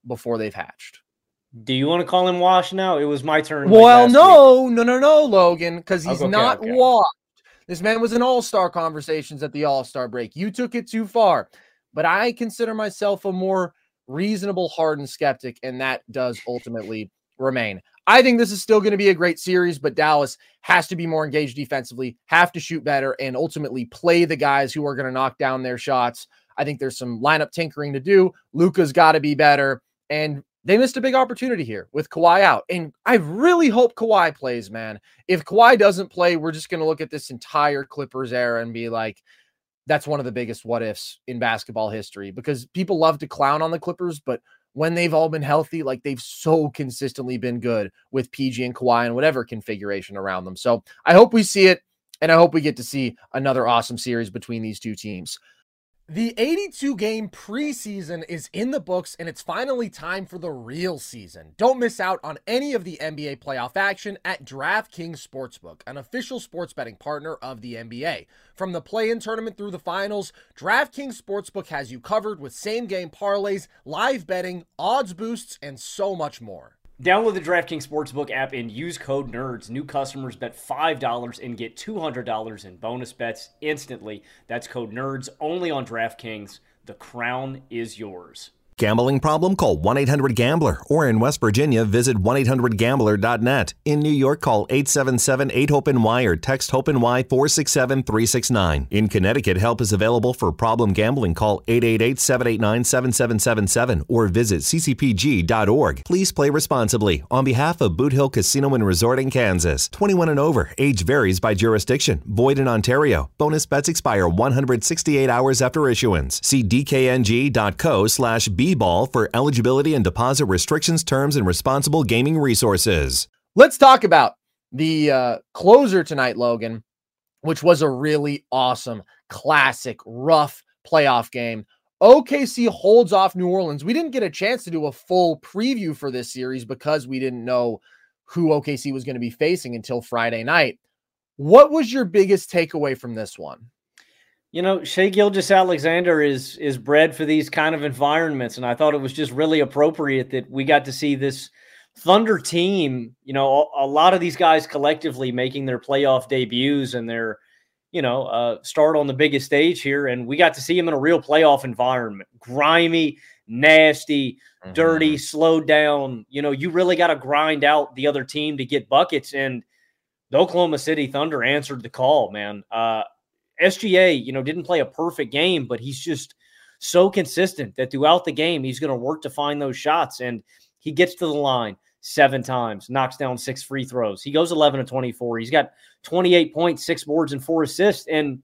before they've hatched. Do you want to call him washed now? It was my turn. Well, like no, week. no, no, no, Logan, because he's okay, not okay. washed. This man was in all-star conversations at the all-star break. You took it too far, but I consider myself a more reasonable Harden skeptic, and that does ultimately remain. I think this is still going to be a great series, but Dallas has to be more engaged defensively, have to shoot better, and ultimately play the guys who are going to knock down their shots. I think there's some lineup tinkering to do. Luka's got to be better, and they missed a big opportunity here with Kawhi out. And I really hope Kawhi plays, man. If Kawhi doesn't play, we're just going to look at this entire Clippers era and be like, that's one of the biggest what ifs in basketball history, because people love to clown on the Clippers, but when they've all been healthy, like they've so consistently been good with P G and Kawhi and whatever configuration around them. So I hope we see it, and I hope we get to see another awesome series between these two teams. The eighty-two game preseason is in the books, and it's finally time for the real season. Don't miss out on any of the N B A playoff action at DraftKings Sportsbook, an official sports betting partner of the N B A. From the play-in tournament through the finals, DraftKings Sportsbook has you covered with same-game parlays, live betting, odds boosts, and so much more. Download the DraftKings Sportsbook app and use code NERDS. New customers bet five dollars and get two hundred dollars in bonus bets instantly. That's code NERDS only on DraftKings. The crown is yours. Gambling problem? Call one eight hundred gambler. Or in West Virginia, visit one eight hundred gambler dot net. In New York, call eight seven seven eight hope N Y or text HOPE-NY four six seven three six nine. In Connecticut, help is available for problem gambling. Call eight eight eight seven eight nine seven seven seven seven or visit c c p g dot org. Please play responsibly. On behalf of Boot Hill Casino and Resort in Kansas. twenty-one and over. Age varies by jurisdiction. Void in Ontario. Bonus bets expire one hundred sixty-eight hours after issuance. See d k n g dot co slash b ball for eligibility and deposit restrictions, terms, and responsible gaming resources. Let's talk about the uh, closer tonight, Logan, which was a really awesome, classic, rough playoff game. O K C holds off New Orleans. We didn't get a chance to do a full preview for this series because we didn't know who O K C was going to be facing until Friday night. What was your biggest takeaway from this one? You know, Shai Gilgeous-Alexander is is bred for these kind of environments, and I thought it was just really appropriate that we got to see this Thunder team, you know, a, a lot of these guys collectively making their playoff debuts and their, you know, uh, start on the biggest stage here, and we got to see them in a real playoff environment. Grimy, nasty, mm-hmm. dirty, slowed down. You know, you really got to grind out the other team to get buckets, and the Oklahoma City Thunder answered the call, man. Uh S G A, you know, didn't play a perfect game, but he's just so consistent that throughout the game, he's going to work to find those shots. And he gets to the line seven times, knocks down six free throws. He goes eleven to twenty-four. He's got twenty-eight points, six boards, and four assists. And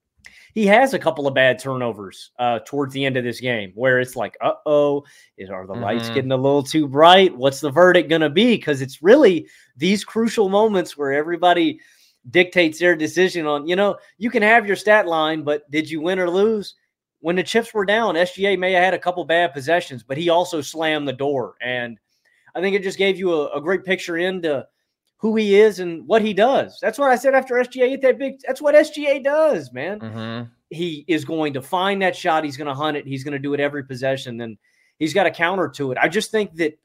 he has a couple of bad turnovers uh, towards the end of this game where it's like, uh-oh, is, are the mm-hmm. lights getting a little too bright? What's the verdict going to be? Because it's really these crucial moments where everybody – dictates their decision on, you know, you can have your stat line, but did you win or lose? When the chips were down, S G A may have had a couple bad possessions, but he also slammed the door. And I think it just gave you a, a great picture into who he is and what he does. That's what I said after S G A hit that big. That's what S G A does, man. Mm-hmm. He is going to find that shot. He's going to hunt it. He's going to do it every possession. And he's got a counter to it. I just think that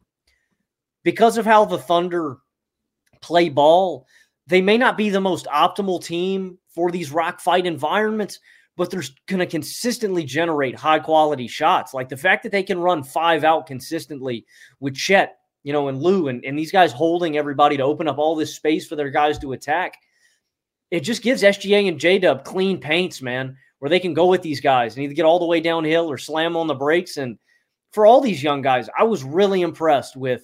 because of how the Thunder play ball, they may not be the most optimal team for these rock fight environments, but they're going to consistently generate high-quality shots. Like the fact that they can run five out consistently with Chet, you know, and Lou, and, and these guys holding everybody to open up all this space for their guys to attack. It just gives S G A and J-Dub clean paints, man, where they can go with these guys and either get all the way downhill or slam on the brakes. And for all these young guys, I was really impressed with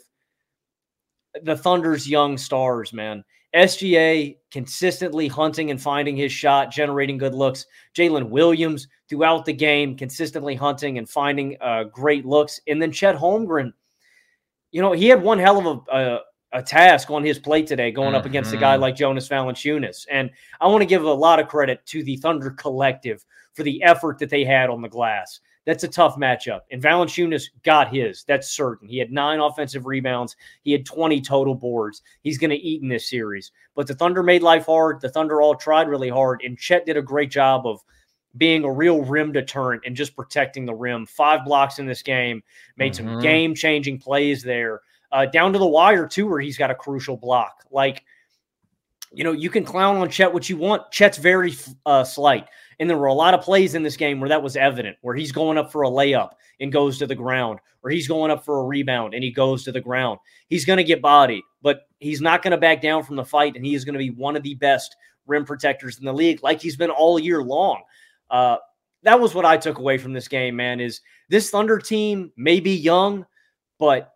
the Thunder's young stars, man. S G A consistently hunting and finding his shot, generating good looks. Jalen Williams throughout the game, consistently hunting and finding uh, great looks. And then Chet Holmgren, you know, he had one hell of a, a, a task on his plate today going mm-hmm. up against a guy like Jonas Valanciunas. And I want to give a lot of credit to the Thunder collective for the effort that they had on the glass. That's a tough matchup. And Valanciunas got his. That's certain. He had nine offensive rebounds. He had twenty total boards. He's going to eat in this series. But the Thunder made life hard. The Thunder all tried really hard. And Chet did a great job of being a real rim deterrent and just protecting the rim. Five blocks in this game, made mm-hmm. some game-changing plays there. Uh, down to the wire, too, where he's got a crucial block. Like, you know, you can clown on Chet what you want. Chet's very uh, slight. And there were a lot of plays in this game where that was evident, where he's going up for a layup and goes to the ground, or he's going up for a rebound and he goes to the ground. He's going to get bodied, but he's not going to back down from the fight, and he is going to be one of the best rim protectors in the league, like he's been all year long. Uh, that was what I took away from this game, man, is this Thunder team may be young, but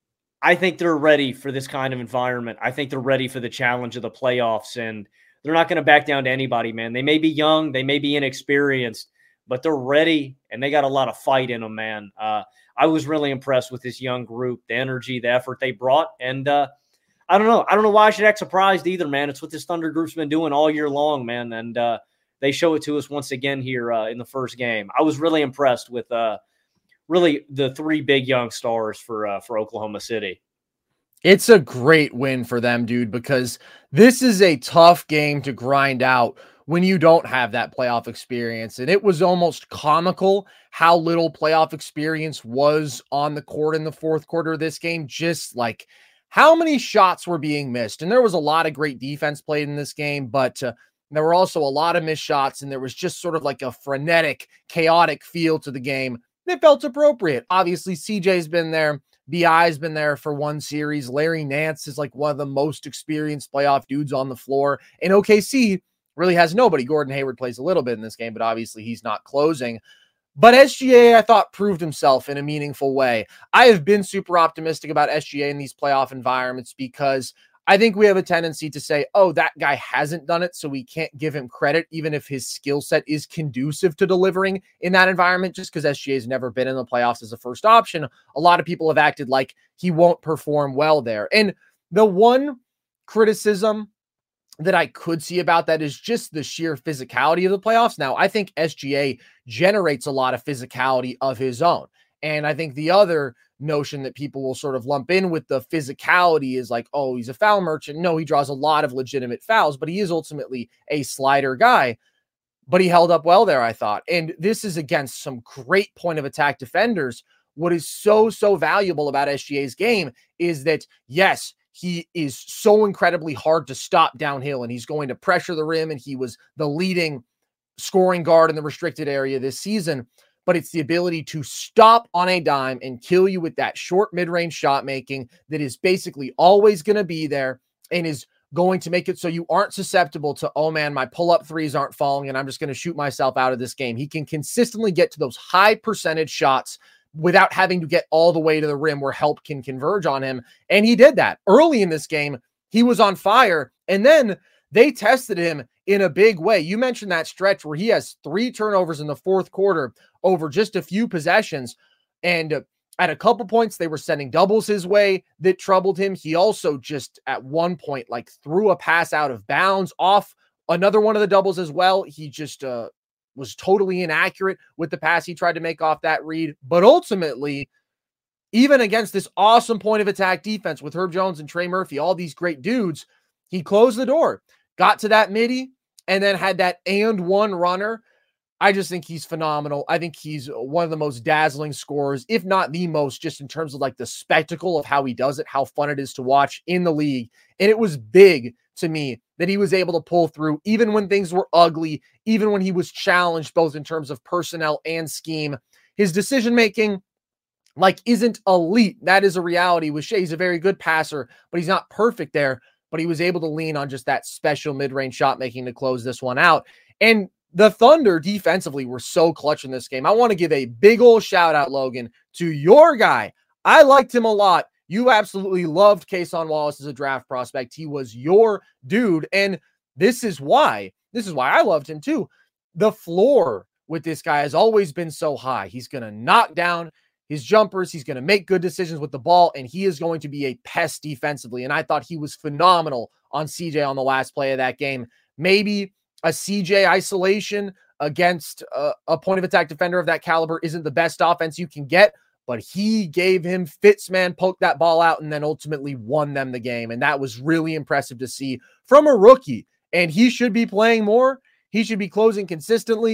I think they're ready for this kind of environment. I think they're ready for the challenge of the playoffs, and they're not going to back down to anybody, man. They may be young, they may be inexperienced, but they're ready, and they got a lot of fight in them, man. Uh, I was really impressed with this young group, the energy, the effort they brought, and uh, I don't know. I don't know why I should act surprised either, man. It's what this Thunder group's been doing all year long, man, and uh, they show it to us once again here uh, in the first game. I was really impressed with uh, really the three big young stars for uh, for Oklahoma City. It's a great win for them, dude, because this is a tough game to grind out when you don't have that playoff experience. And it was almost comical how little playoff experience was on the court in the fourth quarter of this game. Just like how many shots were being missed. And there was a lot of great defense played in this game, but uh, there were also a lot of missed shots, and there was just sort of like a frenetic, chaotic feel to the game that felt appropriate. Obviously, C J's been there. B I's been there for one series. Larry Nance is like one of the most experienced playoff dudes on the floor. And O K C really has nobody. Gordon Hayward plays a little bit in this game, but obviously he's not closing. But S G A, I thought, proved himself in a meaningful way. I have been super optimistic about S G A in these playoff environments because I think we have a tendency to say, oh, that guy hasn't done it, so we can't give him credit, even if his skill set is conducive to delivering in that environment, just because S G A has never been in the playoffs as a first option. A lot of people have acted like he won't perform well there. And the one criticism that I could see about that is just the sheer physicality of the playoffs. Now, I think S G A generates a lot of physicality of his own. And I think the other notion that people will sort of lump in with the physicality is like, oh, he's a foul merchant. No, he draws a lot of legitimate fouls, but he is ultimately a slider guy. But he held up well there, I thought. And this is against some great point of attack defenders. What is so, so valuable about S G A's game is that, yes, he is so incredibly hard to stop downhill, and he's going to pressure the rim, and he was the leading scoring guard in the restricted area this season. But it's the ability to stop on a dime and kill you with that short mid-range shot making that is basically always going to be there and is going to make it so you aren't susceptible to, oh man, my pull-up threes aren't falling and I'm just going to shoot myself out of this game. He can consistently get to those high percentage shots without having to get all the way to the rim where help can converge on him. And he did that. Early in this game, he was on fire, and then they tested him in a big way. You mentioned that stretch where he has three turnovers in the fourth quarter over just a few possessions. And at a couple points, they were sending doubles his way that troubled him. He also just at one point, like threw a pass out of bounds off another one of the doubles as well. He just uh, was totally inaccurate with the pass he tried to make off that read. But ultimately, even against this awesome point of attack defense with Herb Jones and Trey Murphy, all these great dudes, he closed the door, got to that midi, and then had that and one runner. I just think he's phenomenal. I think he's one of the most dazzling scorers, if not the most, just in terms of like the spectacle of how he does it, how fun it is to watch in the league. And it was big to me that he was able to pull through, even when things were ugly, even when he was challenged, both in terms of personnel and scheme. His decision-making, like, isn't elite. That is a reality with Shea. He's a very good passer, but he's not perfect there. But he was able to lean on just that special mid-range shot making to close this one out. And the Thunder defensively were so clutch in this game. I want to give a big old shout out, Logan, to your guy. I liked him a lot. You absolutely loved Kason Wallace as a draft prospect. He was your dude. And this is why, this is why I loved him too. The floor with this guy has always been so high. He's going to knock down his jumpers. He's going to make good decisions with the ball, and he is going to be a pest defensively. And I thought he was phenomenal on C J on the last play of that game. Maybe a C J isolation against a, a point of attack defender of that caliber isn't the best offense you can get, but he gave him fits, man, poked that ball out, and then ultimately won them the game. And that was really impressive to see from a rookie. And he should be playing more. He should be closing consistently.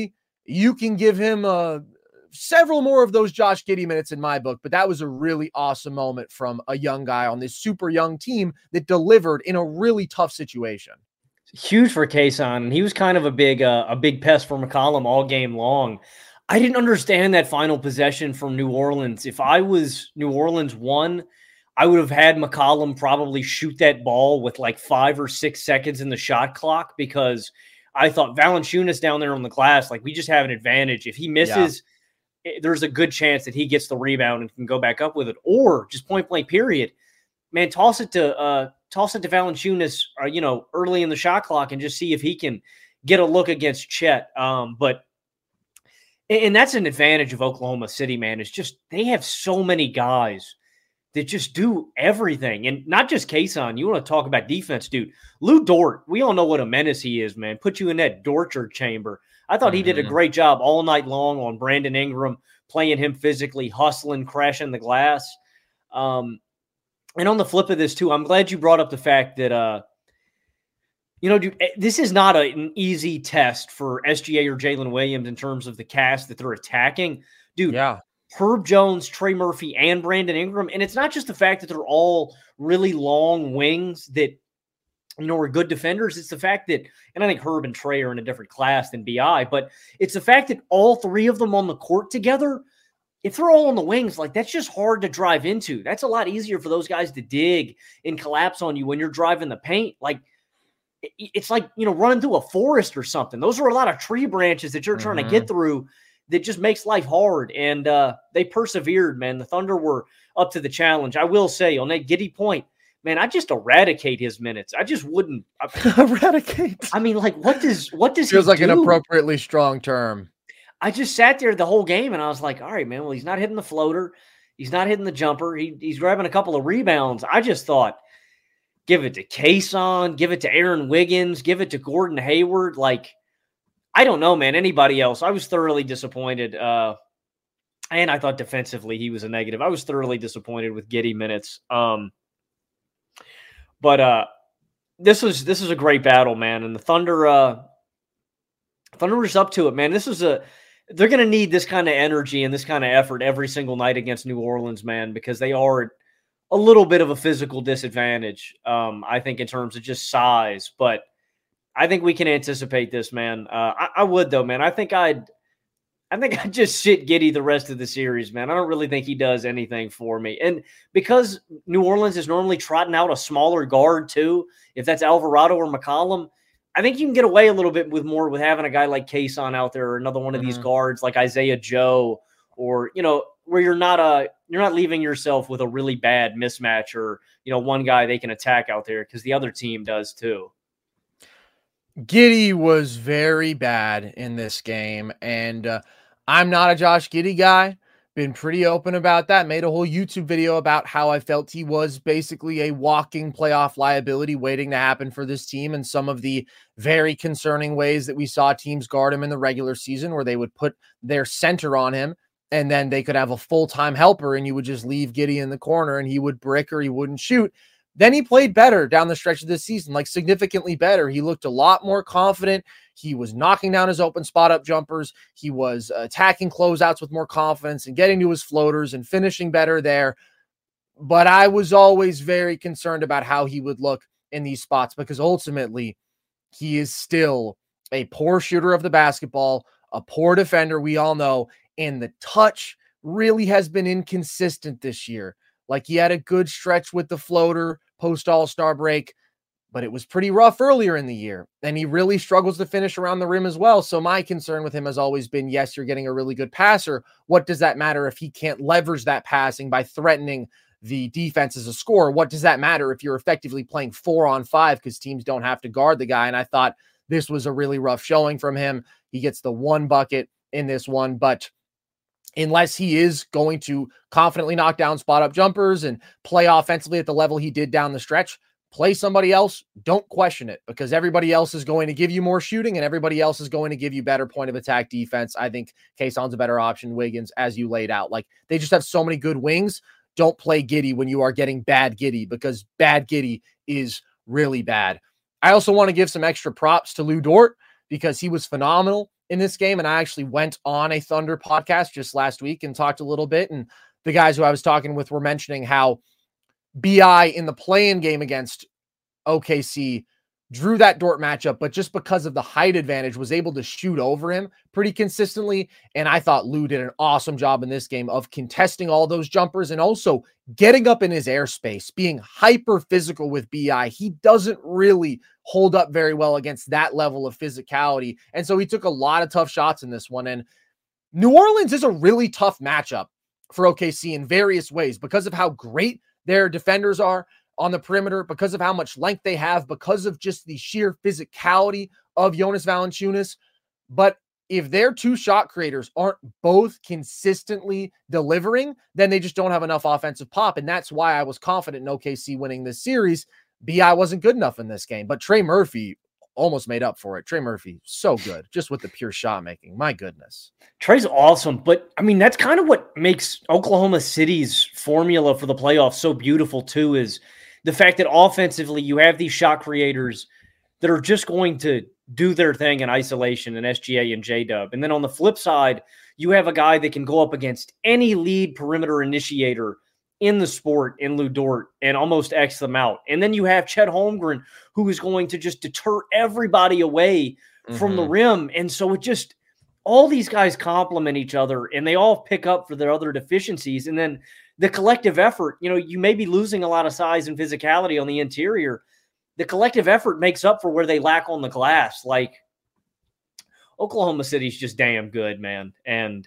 you can give him uh, several more of those Josh Giddey minutes in my book, but that was a really awesome moment from a young guy on this super young team that delivered in a really tough situation. Huge for Kayson, and he was kind of a big uh, a big pest for McCollum all game long. I didn't understand that final possession from New Orleans. If I was New Orleans one, I would have had McCollum probably shoot that ball with like five or six seconds in the shot clock, because I thought Valanciunas down there on the glass, like, we just have an advantage. If he misses, yeah. there's a good chance that he gets the rebound and can go back up with it, or just point blank period. Man, toss it to uh, toss it to Valanciunas, uh, you know, early in the shot clock, and just see if he can get a look against Chet. Um, but and that's an advantage of Oklahoma City, man. It's just they have so many guys that just do everything. And not just Kayson. You want to talk about defense, dude. Lou Dort, we all know what a menace he is, man. Put you in that torture chamber. I thought mm-hmm. he did a great job all night long on Brandon Ingram, playing him physically, hustling, crashing the glass. Um, and on the flip of this, too, I'm glad you brought up the fact that, uh, you know, dude, this is not a, an easy test for S G A or Jalen Williams in terms of the cast that they're attacking. Dude, yeah. Herb Jones, Trey Murphy, and Brandon Ingram. And it's not just the fact that they're all really long wings that, you know, are good defenders. It's the fact that, and I think Herb and Trey are in a different class than B I, but it's the fact that all three of them on the court together, if they're all on the wings, like, that's just hard to drive into. That's a lot easier for those guys to dig and collapse on you when you're driving the paint. Like, it's like, you know, running through a forest or something. Those are a lot of tree branches that you're mm-hmm. trying to get through. That just makes life hard. And uh, they persevered, man. The Thunder were up to the challenge. I will say, on that Giddey point, man, I just eradicate his minutes. I just wouldn't. I, eradicate? I mean, like, what does what does Feels he like do? An appropriately strong term. I just sat there the whole game, and I was like, all right, man, well, he's not hitting the floater. He's not hitting the jumper. He, he's grabbing a couple of rebounds. I just thought, give it to Kayson, give it to Aaron Wiggins, give it to Gordon Hayward. Like, I don't know, man. Anybody else? I was thoroughly disappointed. Uh, and I thought defensively he was a negative. I was thoroughly disappointed with Giddey minutes. Um, but uh, this was this was a great battle, man. And the Thunder, uh, Thunder was up to it, man. This was a they're going to need this kind of energy and this kind of effort every single night against New Orleans, man, because they are a little bit of a physical disadvantage. Um, I think in terms of just size, but I think we can anticipate this, man. Uh, I, I would, though, man. I think I'd, I think I'd just sit Giddey the rest of the series, man. I don't really think he does anything for me, and because New Orleans is normally trotting out a smaller guard too, if that's Alvarado or McCollum, I think you can get away a little bit with more with having a guy like Kayson out there, or another one of mm-hmm. these guards like Isaiah Joe, or you know, where you're not a you're not leaving yourself with a really bad mismatch, or you know, one guy they can attack out there because the other team does too. Giddey was very bad in this game, and uh, I'm not a Josh Giddey guy. Been pretty open about that. Made a whole YouTube video about how I felt he was basically a walking playoff liability waiting to happen for this team, and some of the very concerning ways that we saw teams guard him in the regular season, where they would put their center on him, and then they could have a full-time helper, and you would just leave Giddey in the corner, and he would brick or he wouldn't shoot. Then he played better down the stretch of this season, like significantly better. He looked a lot more confident. He was knocking down his open spot up jumpers. He was attacking closeouts with more confidence and getting to his floaters and finishing better there. But I was always very concerned about how he would look in these spots, because ultimately he is still a poor shooter of the basketball, a poor defender, we all know, and the touch really has been inconsistent this year. Like, he had a good stretch with the floater post All-Star break, but it was pretty rough earlier in the year, and he really struggles to finish around the rim as well. So my concern with him has always been, yes, you're getting a really good passer. What does that matter if he can't leverage that passing by threatening the defense as a scorer? What does that matter if you're effectively playing four on five because teams don't have to guard the guy? And I thought this was a really rough showing from him. He gets the one bucket in this one, but unless he is going to confidently knock down spot-up jumpers and play offensively at the level he did down the stretch, play somebody else. Don't question it, because everybody else is going to give you more shooting, and everybody else is going to give you better point of attack defense. I think Kayson's a better option, Wiggins, as you laid out. Like, they just have so many good wings. Don't play Giddey when you are getting bad Giddey, because bad Giddey is really bad. I also want to give some extra props to Lou Dort, because he was phenomenal in this game. And I actually went on a Thunder podcast just last week and talked a little bit. And the guys who I was talking with were mentioning how B I in the play-in game against O K C drew that Dort matchup, but just because of the height advantage was able to shoot over him pretty consistently. And I thought Lou did an awesome job in this game of contesting all those jumpers and also getting up in his airspace, being hyper physical with B I. He doesn't really hold up very well against that level of physicality. And so he took a lot of tough shots in this one. And New Orleans is a really tough matchup for O K C in various ways because of how great their defenders are on the perimeter, because of how much length they have, because of just the sheer physicality of Jonas Valanciunas. But if their two shot creators aren't both consistently delivering, then they just don't have enough offensive pop. And that's why I was confident in O K C winning this series. B I wasn't good enough in this game, but Trey Murphy almost made up for it. Trey Murphy, so good, just with the pure shot making. My goodness. Trey's awesome, but I mean, that's kind of what makes Oklahoma City's formula for the playoffs so beautiful too, is the fact that offensively you have these shot creators that are just going to do their thing in isolation in S G A and J-Dub. And then on the flip side, you have a guy that can go up against any lead perimeter initiator in the sport in Lou Dort and almost X them out. And then you have Chet Holmgren, who is going to just deter everybody away mm-hmm. from the rim. And so it just, all these guys complement each other and they all pick up for their other deficiencies. And then the collective effort, you know, you may be losing a lot of size and physicality on the interior. The collective effort makes up for where they lack on the glass. Like, Oklahoma City's just damn good, man. And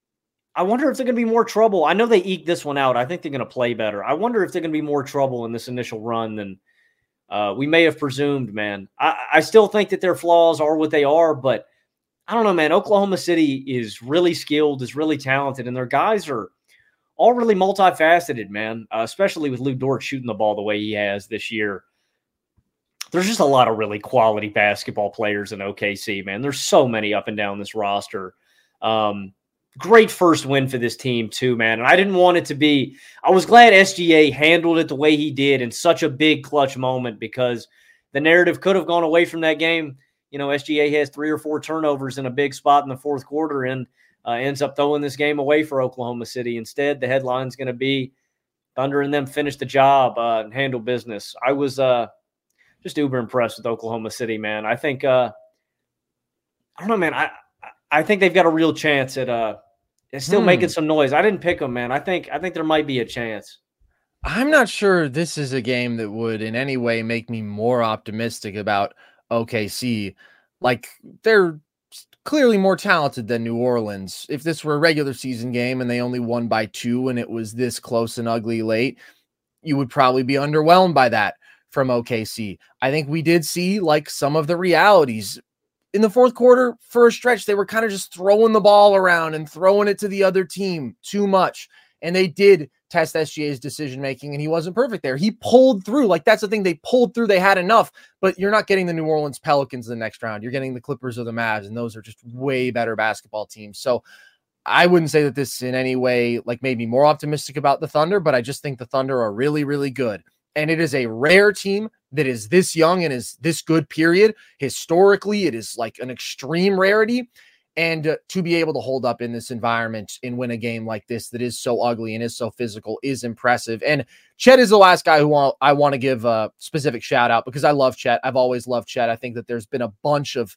I wonder if they're going to be more trouble. I know they eked this one out. I think they're going to play better. I wonder if they're going to be more trouble in this initial run than uh, we may have presumed, man. I, I still think that their flaws are what they are, but I don't know, man. Oklahoma City is really skilled, is really talented, and their guys are all really multifaceted, man, uh, especially with Lou Dort shooting the ball the way he has this year. There's just a lot of really quality basketball players in O K C, man. There's so many up and down this roster. Um, great first win for this team too, man. And I didn't want it to be – I was glad S G A handled it the way he did in such a big clutch moment, because the narrative could have gone away from that game. You know, S G A has three or four turnovers in a big spot in the fourth quarter and uh, ends up throwing this game away for Oklahoma City. Instead, the headline's going to be Thunder and them finish the job uh, and handle business. I was uh, – just uber impressed with Oklahoma City, man. I think, uh, I don't know, man. I I think they've got a real chance at uh, still hmm. making some noise. I didn't pick them, man. I think I think there might be a chance. I'm not sure this is a game that would in any way make me more optimistic about O K C. Like, they're clearly more talented than New Orleans. If this were a regular season game and they only won by two and it was this close and ugly late, you would probably be underwhelmed by that from O K C. I think we did see like some of the realities in the fourth quarter. For a stretch, they were kind of just throwing the ball around and throwing it to the other team too much. And they did test S G A's decision-making, and he wasn't perfect there. He pulled through. Like, that's the thing. They pulled through. They had enough, but you're not getting the New Orleans Pelicans in the next round. You're getting the Clippers or the Mavs, and those are just way better basketball teams. So I wouldn't say that this in any way like made me more optimistic about the Thunder, but I just think the Thunder are really, really good. And it is a rare team that is this young and is this good, period. Historically, it is like an extreme rarity. And uh, to be able to hold up in this environment and win a game like this that is so ugly and is so physical is impressive. And Chet is the last guy who I'll, I want to give a specific shout out, because I love Chet. I've always loved Chet. I think that there's been a bunch of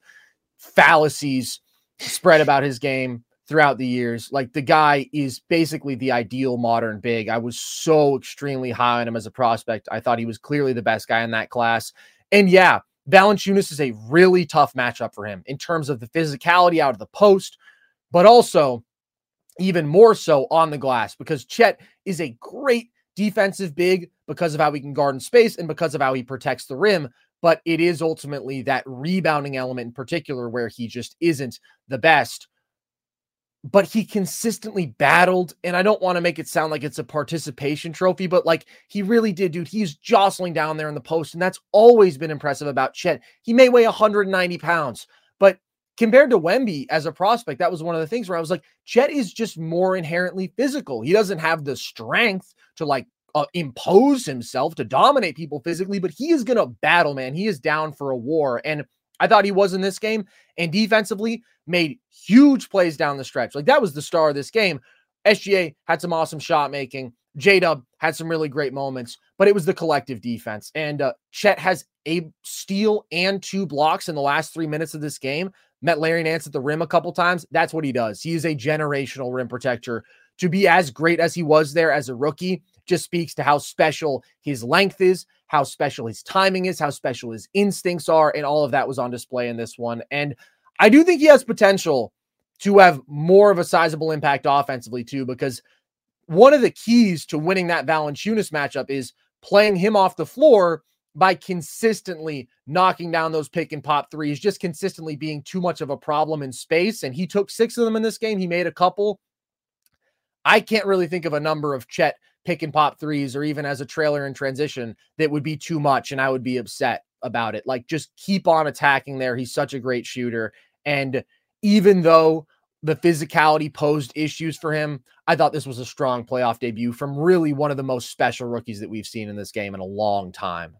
fallacies spread about his game throughout the years. Like, the guy is basically the ideal modern big. I was so extremely high on him as a prospect. I thought he was clearly the best guy in that class. And yeah, Valanciunas is a really tough matchup for him in terms of the physicality out of the post, but also even more so on the glass, because Chet is a great defensive big because of how he can guard in space and because of how he protects the rim. But it is ultimately that rebounding element in particular where he just isn't the best. But he consistently battled, and I don't want to make it sound like it's a participation trophy, but like, he really did, dude. He's jostling down there in the post, and that's always been impressive about Chet. He may weigh one hundred ninety pounds, but compared to Wemby as a prospect, that was one of the things where I was like, Chet is just more inherently physical. He doesn't have the strength to like uh, impose himself, to dominate people physically, but he is going to battle, man. He is down for a war, and I thought he was in this game, and defensively made huge plays down the stretch. Like, that was the star of this game. S G A had some awesome shot making. J-Dub had some really great moments, but it was the collective defense. And uh, Chet has a steal and two blocks in the last three minutes of this game. Met Larry Nance at the rim a couple times. That's what he does. He is a generational rim protector. To be as great as he was there as a rookie just speaks to how special his length is, how special his timing is, how special his instincts are, and all of that was on display in this one. And I do think he has potential to have more of a sizable impact offensively too, because one of the keys to winning that Valanciunas matchup is playing him off the floor by consistently knocking down those pick and pop threes, just consistently being too much of a problem in space. And he took six of them in this game. He made a couple. I can't really think of a number of Chet pick and pop threes or even as a trailer in transition that would be too much and I would be upset about it. Like, just keep on attacking there. He's such a great shooter. And even though the physicality posed issues for him, I thought this was a strong playoff debut from really one of the most special rookies that we've seen in this game in a long time.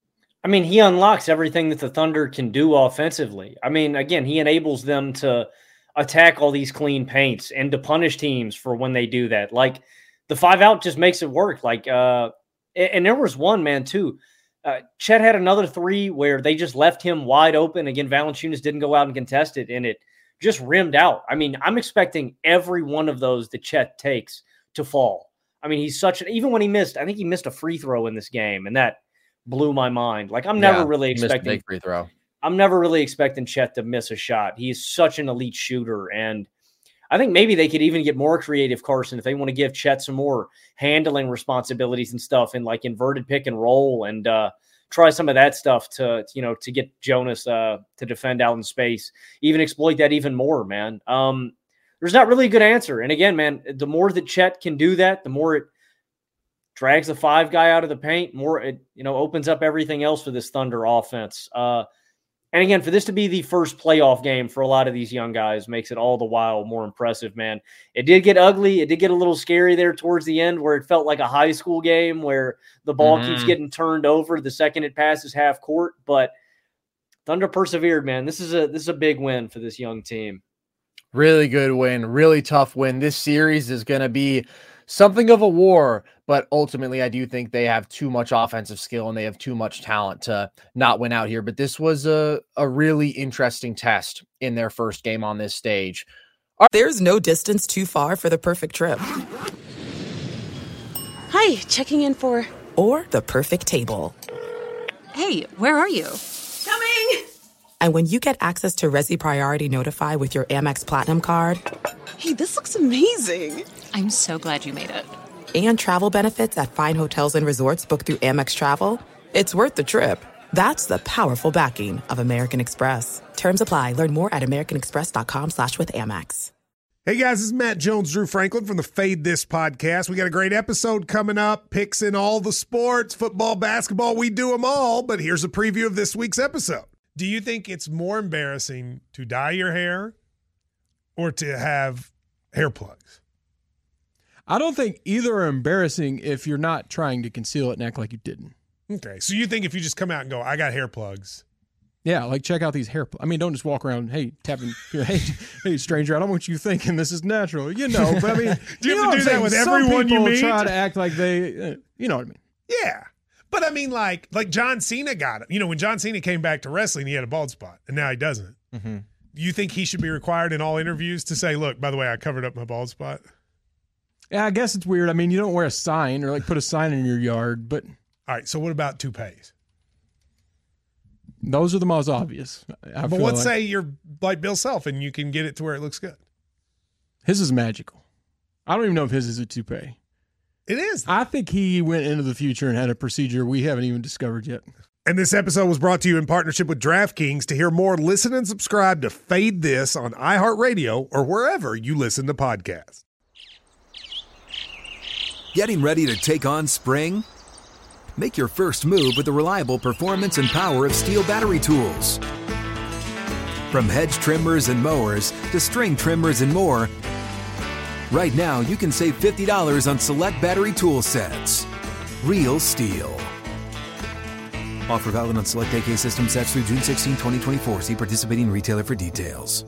I mean, he unlocks everything that the Thunder can do offensively. I mean, again, he enables them to attack all these clean paints and to punish teams for when they do that. Like, the five out just makes it work. Like, uh, and there was one, man, too. Uh, Chet had another three where they just left him wide open. Again, Valanciunas didn't go out and contest it, and it just rimmed out. I mean, I'm expecting every one of those that Chet takes to fall. I mean, he's such an, even when he missed, I think he missed a free throw in this game, and that blew my mind. Like, I'm never yeah, really expecting big free throw. I'm never really expecting Chet to miss a shot. He's such an elite shooter, and I think maybe they could even get more creative, Carson, if they want to give Chet some more handling responsibilities and stuff in like inverted pick and roll, and uh, try some of that stuff to, you know, to get Jonas uh, to defend out in space, even exploit that even more, man. Um, there's not really a good answer. And again, man, the more that Chet can do that, the more it drags the five guy out of the paint, more it, you know, opens up everything else for this Thunder offense. Uh, and again, for this to be the first playoff game for a lot of these young guys makes it all the while more impressive, man. It did get ugly. It did get a little scary there towards the end where it felt like a high school game where the ball mm-hmm. keeps getting turned over the second it passes half court. But Thunder persevered, man. This is a this is a big win for this young team. Really good win. Really tough win. This series is going to be something of a war, but ultimately I do think they have too much offensive skill and they have too much talent to not win out here. But this was a, a really interesting test in their first game on this stage. There's no distance too far for the perfect trip. Hi, checking in for... Or the perfect table. Hey, where are you? Coming! And when you get access to Resi Priority Notify with your Amex Platinum card... Hey, this looks amazing. I'm so glad you made it. And travel benefits at fine hotels and resorts booked through Amex Travel, it's worth the trip. That's the powerful backing of American Express. Terms apply. Learn more at americanexpress.com slash with Amex. Hey guys, this is Matt Jones, Drew Franklin from the Fade This podcast. We got a great episode coming up. Picks in all the sports, football, basketball, we do them all. But here's a preview of this week's episode. Do you think it's more embarrassing to dye your hair or to have hair plugs? I don't think either are embarrassing if you're not trying to conceal it and act like you didn't. Okay, so you think if you just come out and go, I got hair plugs. Yeah, like check out these hair plugs. I mean, don't just walk around, hey, tapping, hey, hey, stranger, I don't want you thinking this is natural. You know, but I mean, do you, you have know to do that with everyone you meet? Try to act like they, uh, you know what I mean? Yeah. But I mean, like, like John Cena got it. You know, when John Cena came back to wrestling, he had a bald spot, and now he doesn't. Mm-hmm. You think he should be required in all interviews to say, look, by the way, I covered up my bald spot? Yeah, I guess it's weird. I mean, you don't wear a sign or like put a sign in your yard, but. All right, so what about toupees? Those are the most obvious. I but let's like. say you're like Bill Self and you can get it to where it looks good. His is magical. I don't even know if his is a toupee. It is. I think he went into the future and had a procedure we haven't even discovered yet. And this episode was brought to you in partnership with DraftKings. To hear more, listen and subscribe to Fade This on iHeartRadio or wherever you listen to podcasts. Getting ready to take on spring? Make your first move with the reliable performance and power of Steel battery tools. From hedge trimmers and mowers to string trimmers and more, right now you can save fifty dollars on select battery tool sets. Real Steel. Offer valid on select A K system sets through June sixteenth, twenty twenty-four. See participating retailer for details.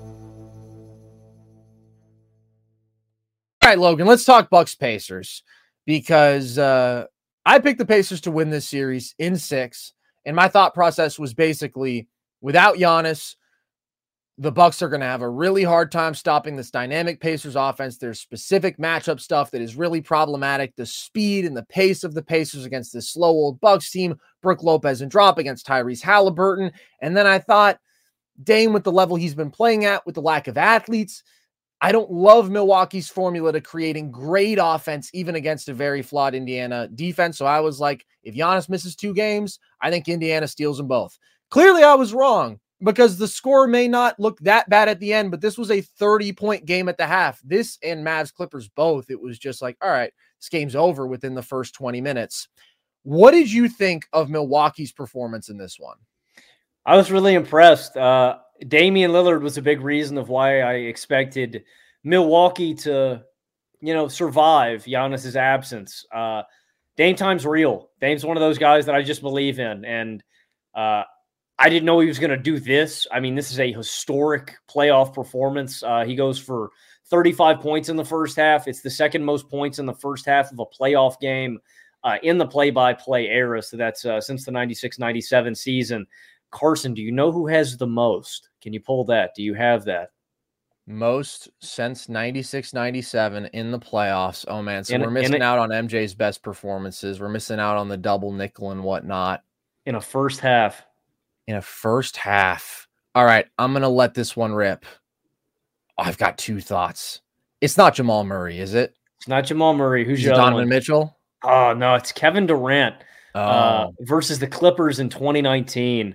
All right, Logan, let's talk Bucks Pacers because uh, I picked the Pacers to win this series in six. And my thought process was basically without Giannis, the Bucks are going to have a really hard time stopping this dynamic Pacers offense. There's specific matchup stuff that is really problematic. The speed and the pace of the Pacers against this slow old Bucks team, Brook Lopez and drop against Tyrese Halliburton. And then I thought Dame with the level he's been playing at with the lack of athletes. I don't love Milwaukee's formula to creating great offense, even against a very flawed Indiana defense. So I was like, if Giannis misses two games, I think Indiana steals them both. Clearly I was wrong because the score may not look that bad at the end, but this was a thirty-point game at the half. This and Mavs Clippers both, it was just like, all right, this game's over within the first twenty minutes. What did you think of Milwaukee's performance in this one? I was really impressed. Uh, Damian Lillard was a big reason of why I expected Milwaukee to, you know, survive Giannis's absence. Uh, Dame time's real. Dame's one of those guys that I just believe in. And uh, I didn't know he was going to do this. I mean, this is a historic playoff performance. Uh, he goes for thirty-five points in the first half. It's the second most points in the first half of a playoff game uh, in the play-by-play era. So that's uh, since the ninety-six ninety-seven season. Carson, do you know who has the most? Can you pull that? Do you have that? Most since ninety-six ninety-seven in the playoffs. Oh, man. So in, we're missing a, out on M J's best performances. We're missing out on the double nickel and whatnot. In a first half. In a first half. All right. I'm going to let this one rip. Oh, I've got two thoughts. It's not Jamal Murray, is it? It's not Jamal Murray. Who's your Donovan other one? Mitchell? Oh, no. It's Kevin Durant oh. uh, versus the Clippers in twenty nineteen.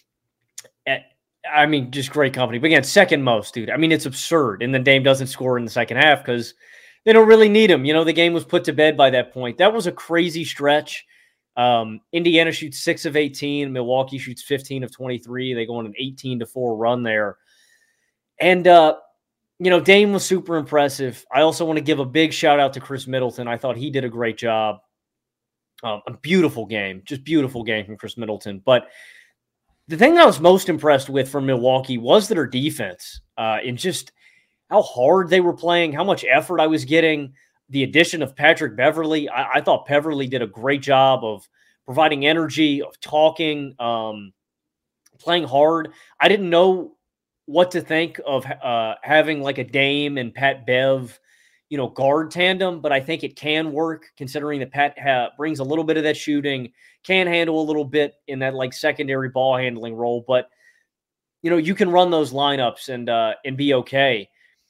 I mean, just great company. But again, second most, dude. I mean, it's absurd. And then Dame doesn't score in the second half because they don't really need him. You know, the game was put to bed by that point. That was a crazy stretch. Um, Indiana shoots six of eighteen. Milwaukee shoots fifteen of twenty-three. They go on an eighteen to four run there. And, uh, you know, Dame was super impressive. I also want to give a big shout out to Chris Middleton. I thought he did a great job. Um, a beautiful game. Just beautiful game from Chris Middleton. But the thing that I was most impressed with from Milwaukee was their defense uh, and just how hard they were playing, how much effort I was getting. The addition of Patrick Beverley, I, I thought Beverley did a great job of providing energy, of talking, um, playing hard. I didn't know what to think of uh, having like a Dame and Pat Bev, you know, guard tandem, but I think it can work considering that Pat ha- brings a little bit of that shooting, can handle a little bit in that like secondary ball handling role, but you know, you can run those lineups and, uh, and be okay.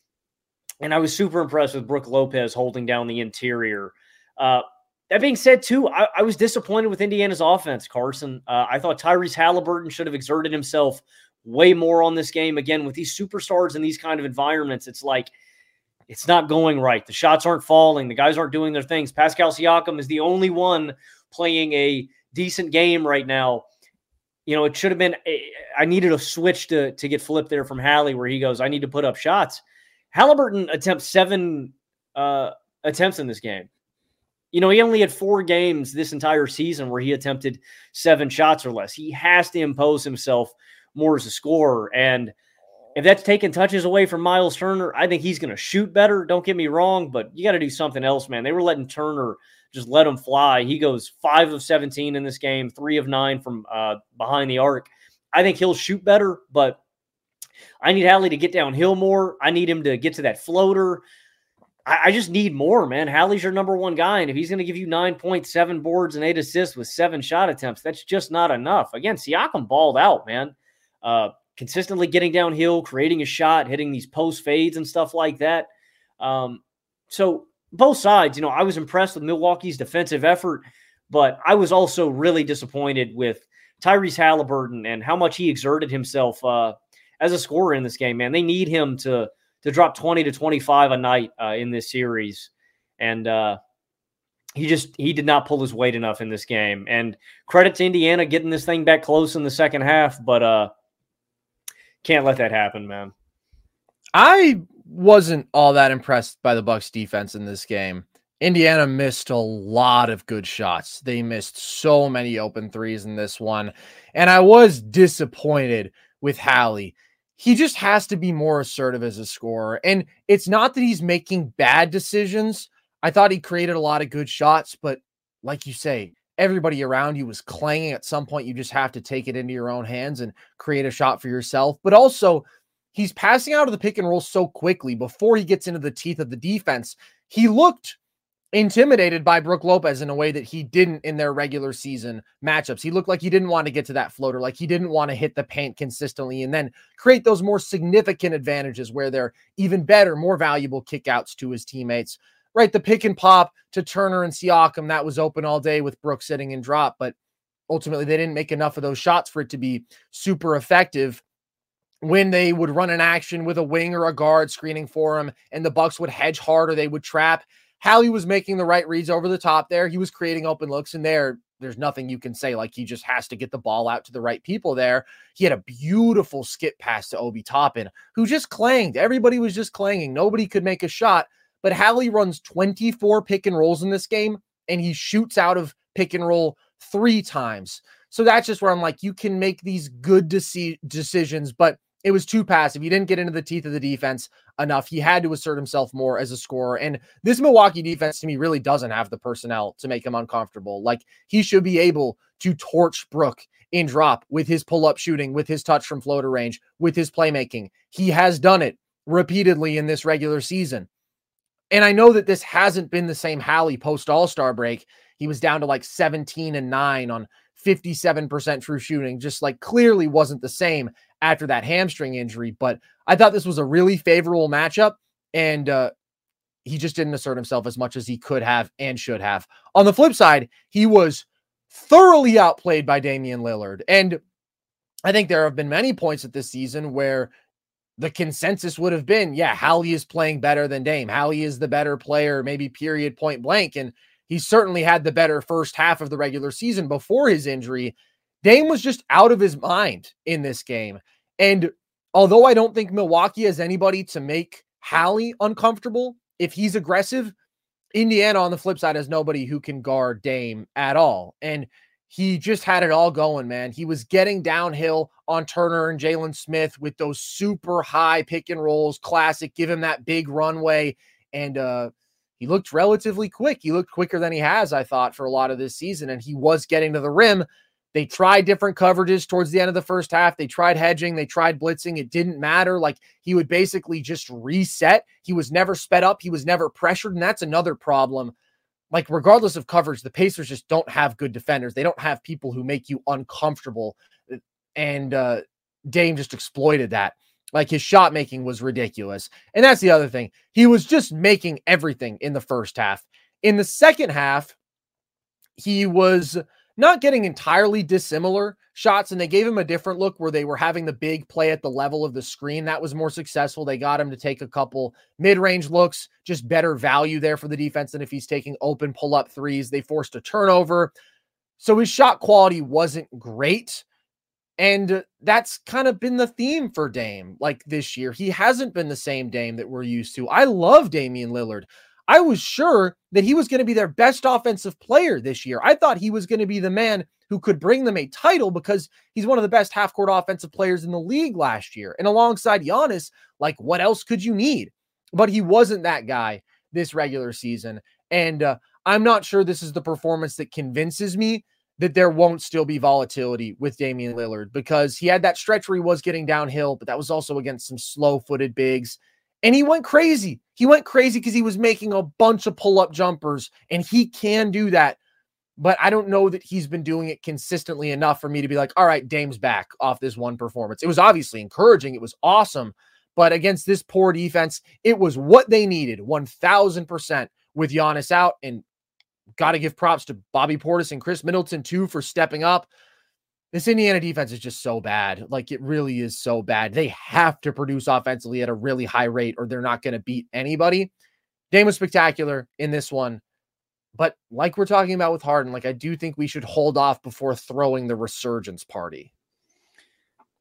And I was super impressed with Brook Lopez holding down the interior. Uh, that being said too, I, I was disappointed with Indiana's offense, Carson. Uh, I thought Tyrese Halliburton should have exerted himself way more on this game. Again, with these superstars in these kind of environments, it's like, it's not going right. The shots aren't falling. The guys aren't doing their things. Pascal Siakam is the only one playing a decent game right now. You know, it should have been a, I needed a switch to, to get flipped there from Hallie where he goes, I need to put up shots. Halliburton attempts seven uh, attempts in this game. You know, he only had four games this entire season where he attempted seven shots or less. He has to impose himself more as a scorer. And if that's taking touches away from Miles Turner, I think he's going to shoot better. Don't get me wrong, but you got to do something else, man. They were letting Turner just let him fly. He goes five of seventeen in this game, three of nine from uh, behind the arc. I think he'll shoot better, but I need Hallie to get downhill more. I need him to get to that floater. I, I just need more, man. Hallie's your number one guy, and if he's going to give you nine point seven boards and eight assists with seven shot attempts, that's just not enough. Again, Siakam balled out, man. Uh, consistently getting downhill, creating a shot, hitting these post fades and stuff like that. Um, so both sides, you know, I was impressed with Milwaukee's defensive effort, but I was also really disappointed with Tyrese Halliburton and how much he exerted himself uh, as a scorer in this game, man. They need him to to drop twenty to twenty-five a night uh, in this series. And uh, he just, he did not pull his weight enough in this game. And credit to Indiana getting this thing back close in the second half, but uh, can't let that happen, man. I wasn't all that impressed by the Bucks defense in this game. Indiana missed a lot of good shots. They missed so many open threes in this one. And I was disappointed with Hallie. He just has to be more assertive as a scorer. And it's not that he's making bad decisions. I thought he created a lot of good shots, but like you say, everybody around you was clanging. At some point, you just have to take it into your own hands and create a shot for yourself. But also, he's passing out of the pick and roll so quickly before he gets into the teeth of the defense. He looked intimidated by Brook Lopez in a way that he didn't in their regular season matchups. He looked like he didn't want to get to that floater, like he didn't want to hit the paint consistently and then create those more significant advantages where they're even better, more valuable kickouts to his teammates. Right, the pick and pop to Turner and Siakam, that was open all day with Brook sitting and drop, but ultimately they didn't make enough of those shots for it to be super effective. When they would run an action with a wing or a guard screening for him and the Bucks would hedge hard or they would trap, Hallie was making the right reads over the top there. He was creating open looks, and there, there's nothing you can say. Like, he just has to get the ball out to the right people there. He had a beautiful skip pass to Obi Toppin, who just clanged. Everybody was just clanging. Nobody could make a shot. But Hallie runs twenty-four pick and rolls in this game, and he shoots out of pick and roll three times. So that's just where I'm like, you can make these good deci- decisions, but it was too passive. He didn't get into the teeth of the defense enough. He had to assert himself more as a scorer. And this Milwaukee defense, to me, really doesn't have the personnel to make him uncomfortable. Like, he should be able to torch Brook in drop with his pull-up shooting, with his touch from floater range, with his playmaking. He has done it repeatedly in this regular season. And I know that this hasn't been the same Hallie post All-Star break. He was down to like seventeen and nine on fifty-seven percent true shooting, just like clearly wasn't the same after that hamstring injury. But I thought this was a really favorable matchup, and uh, he just didn't assert himself as much as he could have and should have. On the flip side, he was thoroughly outplayed by Damian Lillard. And I think there have been many points at this season where the consensus would have been, yeah, Hallie is playing better than Dame. Hallie is the better player, maybe period, point blank. And he certainly had the better first half of the regular season before his injury. Dame was just out of his mind in this game. And although I don't think Milwaukee has anybody to make Hallie uncomfortable, if he's aggressive, Indiana on the flip side has nobody who can guard Dame at all. And he just had it all going, man. He was getting downhill on Turner and Jalen Smith with those super high pick and rolls, classic, give him that big runway. And uh, he looked relatively quick. He looked quicker than he has, I thought, for a lot of this season. And he was getting to the rim. They tried different coverages towards the end of the first half. They tried hedging. They tried blitzing. It didn't matter. Like, he would basically just reset. He was never sped up. He was never pressured. And that's another problem. Like, regardless of coverage, the Pacers just don't have good defenders. They don't have people who make you uncomfortable. And uh, Dame just exploited that. Like, his shot making was ridiculous. And that's the other thing. He was just making everything in the first half. In the second half, he was not getting entirely dissimilar shots, and they gave him a different look where they were having the big play at the level of the screen. That was more successful. They got him to take a couple mid-range looks, just better value there for the defense than if he's taking open pull-up threes. They forced a turnover. So his shot quality wasn't great. And that's kind of been the theme for Dame, like, this year. He hasn't been the same Dame that we're used to. I love Damian Lillard. I was sure that he was going to be their best offensive player this year. I thought he was going to be the man who could bring them a title because he's one of the best half-court offensive players in the league last year. And alongside Giannis, like, what else could you need? But he wasn't that guy this regular season. And uh, I'm not sure this is the performance that convinces me that there won't still be volatility with Damian Lillard, because he had that stretch where he was getting downhill, but that was also against some slow-footed bigs. And he went crazy. He went crazy because he was making a bunch of pull-up jumpers, and he can do that. But I don't know that he's been doing it consistently enough for me to be like, all right, Dame's back off this one performance. It was obviously encouraging. It was awesome. But against this poor defense, it was what they needed, one thousand percent with Giannis out. And got to give props to Bobby Portis and Chris Middleton, too, for stepping up. This Indiana defense is just so bad. Like, it really is so bad. They have to produce offensively at a really high rate or they're not going to beat anybody. Dame was spectacular in this one. But like we're talking about with Harden, like, I do think we should hold off before throwing the resurgence party.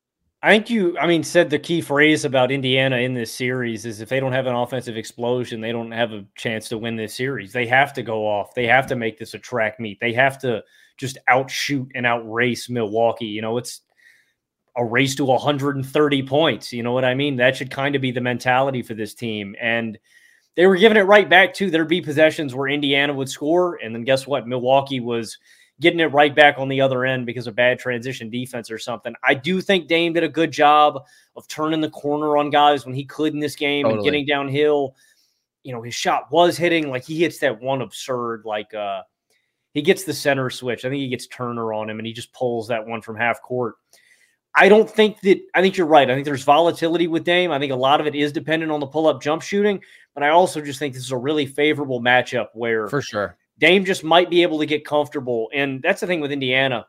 I think you, I mean, said the key phrase about Indiana in this series is if they don't have an offensive explosion, they don't have a chance to win this series. They have to go off. They have to make this a track meet. They have to just outshoot and outrace Milwaukee. You know, it's a race to one hundred thirty points. You know what I mean? That should kind of be the mentality for this team. And they were giving it right back too. There'd be possessions where Indiana would score. And then guess what? Milwaukee was getting it right back on the other end because of bad transition defense or something. I do think Dame did a good job of turning the corner on guys when he could in this game totally. and getting downhill. You know, his shot was hitting. Like, he hits that one absurd, like uh, he gets the center switch. I think he gets Turner on him, and he just pulls that one from half court. I don't think that – I think you're right. I think there's volatility with Dame. I think a lot of it is dependent on the pull-up jump shooting, but I also just think this is a really favorable matchup where – For sure. Dame just might be able to get comfortable. And that's the thing with Indiana.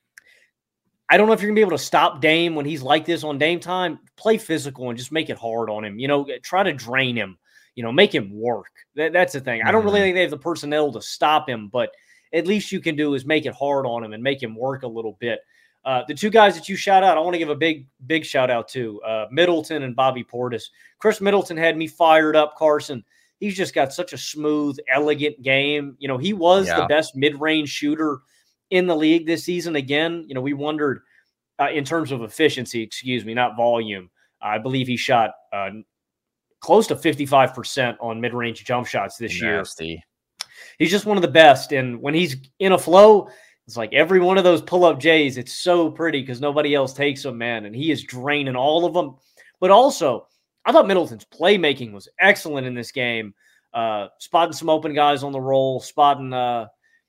I don't know if you're going to be able to stop Dame when he's like this on Dame time. Play physical and just make it hard on him. You know, try to drain him. You know, make him work. That, that's the thing. Mm-hmm. I don't really think they have the personnel to stop him, but at least you can do is make it hard on him and make him work a little bit. Uh, the two guys that you shout out, I want to give a big, big shout out to uh, Middleton and Bobby Portis. Chris Middleton had me fired up, Carson. He's just got such a smooth, elegant game. You know, he was yeah. the best mid-range shooter in the league this season. Again, you know, we wondered uh, in terms of efficiency, excuse me, not volume. Uh, I believe he shot uh, close to fifty-five percent on mid-range jump shots this Nasty. year. He's just one of the best. And when he's in a flow, it's like every one of those pull-up J's, it's so pretty because nobody else takes them, man. And he is draining all of them. But also, I thought Middleton's playmaking was excellent in this game, uh, spotting some open guys on the roll, spotting, uh,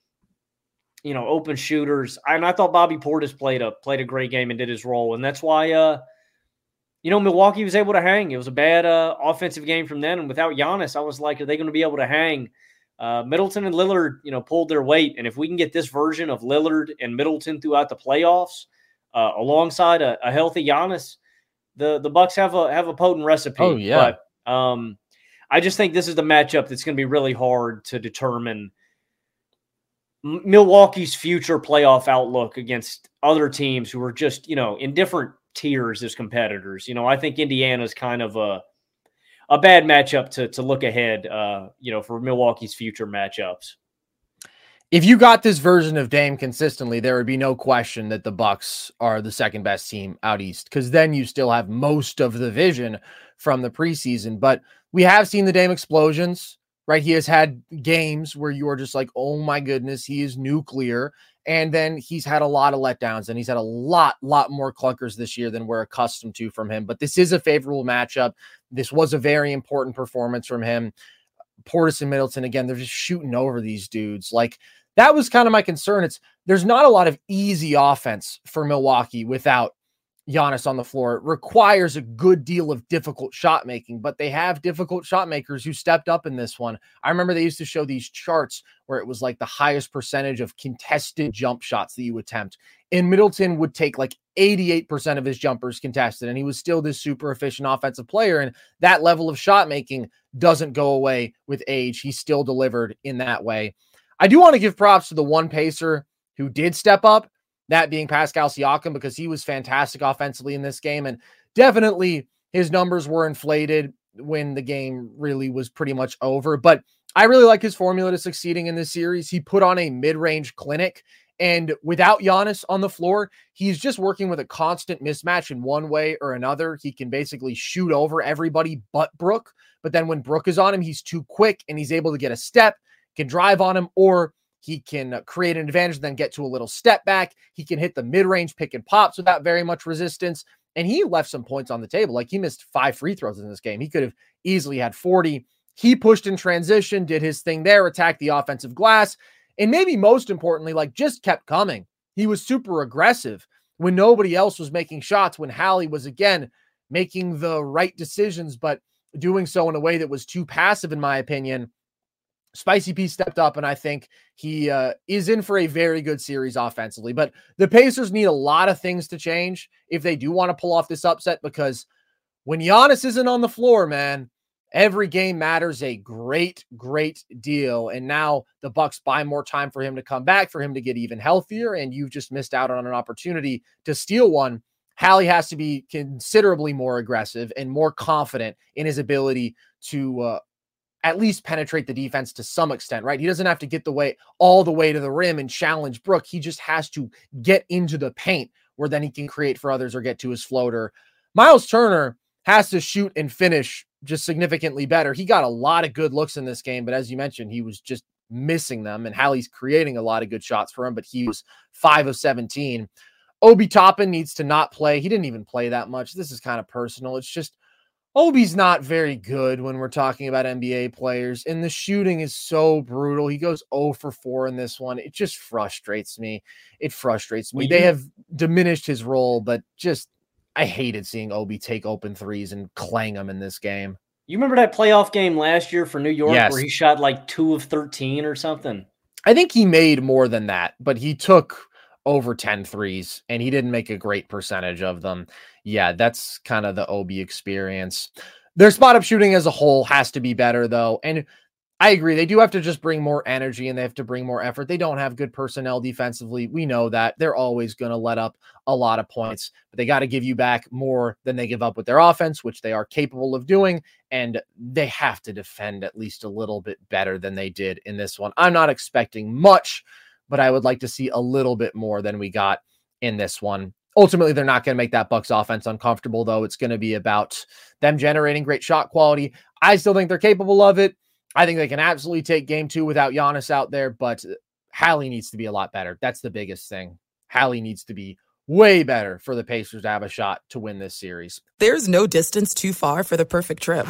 you know, open shooters. And I thought Bobby Portis played a played a great game and did his role, and that's why, uh, you know, Milwaukee was able to hang. It was a bad uh, offensive game from them, and without Giannis, I was like, are they going to be able to hang? Uh, Middleton and Lillard, you know, pulled their weight, and if we can get this version of Lillard and Middleton throughout the playoffs, uh, alongside a, a healthy Giannis, The the Bucks have a have a potent recipe. Oh, yeah. But um, I just think this is the matchup that's going to be really hard to determine M- Milwaukee's future playoff outlook against other teams who are just, you know, in different tiers as competitors. You know, I think Indiana's kind of a a bad matchup to to look ahead, uh, you know, for Milwaukee's future matchups. If you got this version of Dame consistently, there would be no question that the Bucks are the second best team out east, because then you still have most of the vision from the preseason. But we have seen the Dame explosions, right? He has had games where you are just like, oh my goodness, he is nuclear. And then he's had a lot of letdowns, and he's had a lot, lot more clunkers this year than we're accustomed to from him. But this is a favorable matchup. This was a very important performance from him. Portis and Middleton, again, they're just shooting over these dudes. Like, that was kind of my concern. It's there's not a lot of easy offense for Milwaukee without Giannis on the floor. It requires a good deal of difficult shot making, but they have difficult shot makers who stepped up in this one. I remember they used to show these charts where it was like the highest percentage of contested jump shots that you attempt. And Middleton would take like eighty-eight percent of his jumpers contested, and he was still this super efficient offensive player. And that level of shot making doesn't go away with age. He still delivered in that way. I do want to give props to the one pacer who did step up, that being Pascal Siakam, because he was fantastic offensively in this game. And definitely his numbers were inflated when the game really was pretty much over. But I really like his formula to succeeding in this series. He put on a mid-range clinic, and without Giannis on the floor, he's just working with a constant mismatch in one way or another. He can basically shoot over everybody but Brook. But then when Brook is on him, he's too quick and he's able to get a step, can drive on him, or he can create an advantage and then get to a little step back. He can hit the mid-range pick and pops without very much resistance. And he left some points on the table. Like, he missed five free throws in this game. He could have easily had forty. He pushed in transition, did his thing there, attacked the offensive glass. And maybe most importantly, like, just kept coming. He was super aggressive when nobody else was making shots, when Hallie was, again, making the right decisions, but doing so in a way that was too passive, in my opinion. Spicy P stepped up, and I think he uh, is in for a very good series offensively. But the Pacers need a lot of things to change if they do want to pull off this upset, because when Giannis isn't on the floor, man, every game matters a great, great deal. And now the Bucks buy more time for him to come back, for him to get even healthier, and you've just missed out on an opportunity to steal one Hallie has to be considerably more aggressive and more confident in his ability to uh, at least penetrate the defense to some extent, right? He doesn't have to get the way all the way to the rim and challenge Brook. He just has to get into the paint where then he can create for others or get to his floater. Miles Turner has to shoot and finish just significantly better. He got a lot of good looks in this game, but as you mentioned, he was just missing them, and Hallie's creating a lot of good shots for him, but he was five of seventeen. Obi Toppin needs to not play. He didn't even play that much. This is kind of personal. It's just Obi's not very good when we're talking about N B A players, and the shooting is so brutal. He goes zero for four in this one. It just frustrates me. It frustrates me. Well, they have diminished his role, but just I hated seeing Obi take open threes and clang them in this game. You remember that playoff game last year for New York yes. where he shot like two of thirteen or something? I think he made more than that, but he took over ten threes and he didn't make a great percentage of them. Yeah, that's kind of the Obi experience. Their spot up shooting as a whole has to be better though. And I agree. They do have to just bring more energy and they have to bring more effort. They don't have good personnel defensively. We know that. They're always going to let up a lot of points, but they got to give you back more than they give up with their offense, which they are capable of doing. And they have to defend at least a little bit better than they did in this one. I'm not expecting much, but I would like to see a little bit more than we got in this one. Ultimately, they're not going to make that Bucks offense uncomfortable, though. It's going to be about them generating great shot quality. I still think they're capable of it. I think they can absolutely take game two without Giannis out there, but Hallie needs to be a lot better. That's the biggest thing. Hallie needs to be way better for the Pacers to have a shot to win this series. There's no distance too far for the perfect trip.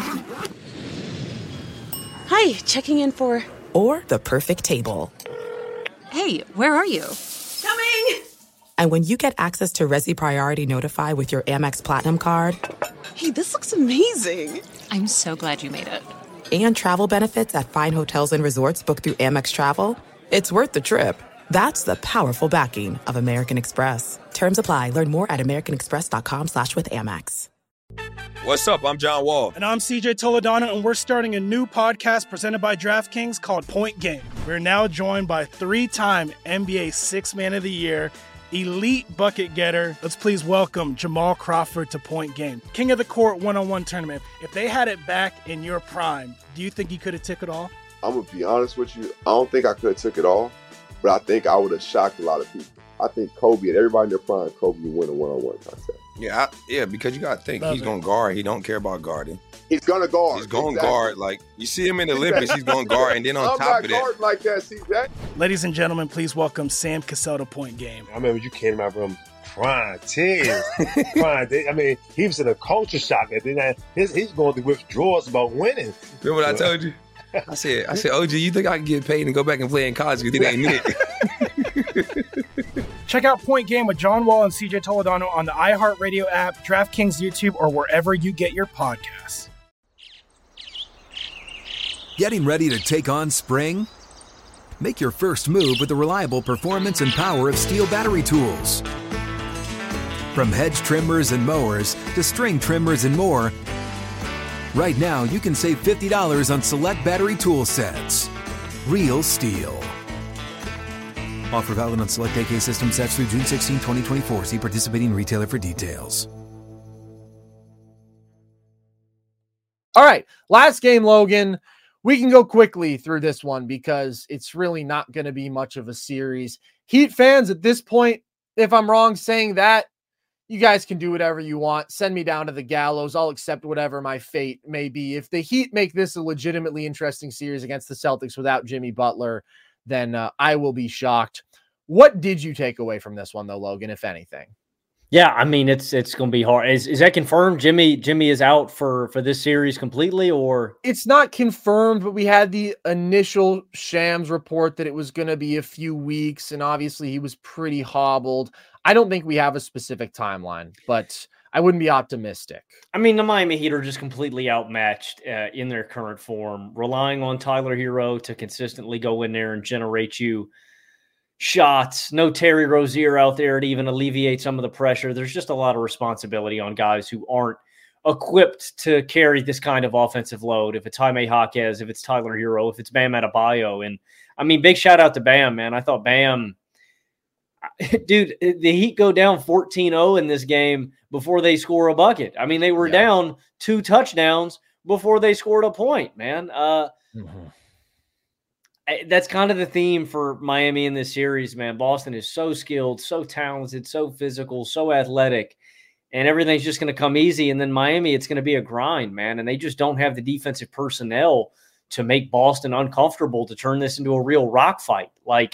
Hi, checking in for... Or the perfect table. Hey, where are you? Coming! And when you get access to Resi Priority Notify with your Amex Platinum card... Hey, this looks amazing. I'm so glad you made it. And travel benefits at fine hotels and resorts booked through Amex Travel, it's worth the trip. That's the powerful backing of American Express. Terms apply. Learn more at americanexpress.com slash with Amex. What's up? I'm John Wall. And I'm C J Toledano, and we're starting a new podcast presented by DraftKings called Point Game. We're now joined by three-time N B A Sixth Man of the Year, elite bucket getter. Let's please welcome Jamal Crawford to Point Game. King of the Court one-on-one tournament. If they had it back in your prime, do you think you could have took it all? I'm going to be honest with you. I don't think I could have took it all, but I think I would have shocked a lot of people. I think Kobe and everybody in their prime, Kobe would win a one-on-one contest. Yeah, I, yeah, because you got to think, Love he's going to guard. He don't care about guarding. He's going to guard. He's going to exactly. guard. Like, you see him in the Olympics, he's going to guard. And then on I'm top of that. I'm not guarding like that, C J. Ladies and gentlemen, please welcome Sam Cassell to Point Game. I remember you came out from prime tears. prime. I mean, he was in a culture shock. And then his, he's going through withdrawals about winning. Remember what I told you? I said, I said, O G, you think I can get paid and go back and play in college? You think I ain't it? Check out Point Game with John Wall and C J Toledano on the iHeartRadio app, DraftKings YouTube, or wherever you get your podcasts. Getting ready to take on spring? Make your first move with the reliable performance and power of Steel battery tools. From hedge trimmers and mowers to string trimmers and more, right now you can save fifty dollars on select battery tool sets. Real Steel. Offer valid on select A K system sets through June sixteenth, twenty twenty-four. See participating retailer for details. All right, last game, Logan. We can go quickly through this one because it's really not going to be much of a series. Heat fans at this point, if I'm wrong saying that, you guys can do whatever you want. Send me down to the gallows. I'll accept whatever my fate may be. If the Heat make this a legitimately interesting series against the Celtics without Jimmy Butler, then uh, I will be shocked. What did you take away from this one, though, Logan, if anything? Yeah, I mean, it's it's going to be hard. Is is that confirmed? Jimmy Jimmy is out for, for this series completely, or? It's not confirmed, but we had the initial Shams report that it was going to be a few weeks, and obviously he was pretty hobbled. I don't think we have a specific timeline, but I wouldn't be optimistic. I mean, the Miami Heat are just completely outmatched uh, in their current form, relying on Tyler Hero to consistently go in there and generate you shots. No Terry Rozier out there to even alleviate some of the pressure. There's just a lot of responsibility on guys who aren't equipped to carry this kind of offensive load. If it's Jaime Jaquez, if it's Tyler Hero, if it's Bam Adebayo. And I mean, big shout out to Bam, man. I thought Bam, dude, the Heat go down fourteen oh in this game before they score a bucket. I mean, they were yeah. down two touchdowns before they scored a point, man. Uh, mm-hmm. That's kind of the theme for Miami in this series, man. Boston is so skilled, so talented, so physical, so athletic, and everything's just going to come easy. And then Miami, it's going to be a grind, man. And they just don't have the defensive personnel to make Boston uncomfortable, to turn this into a real rock fight. Like,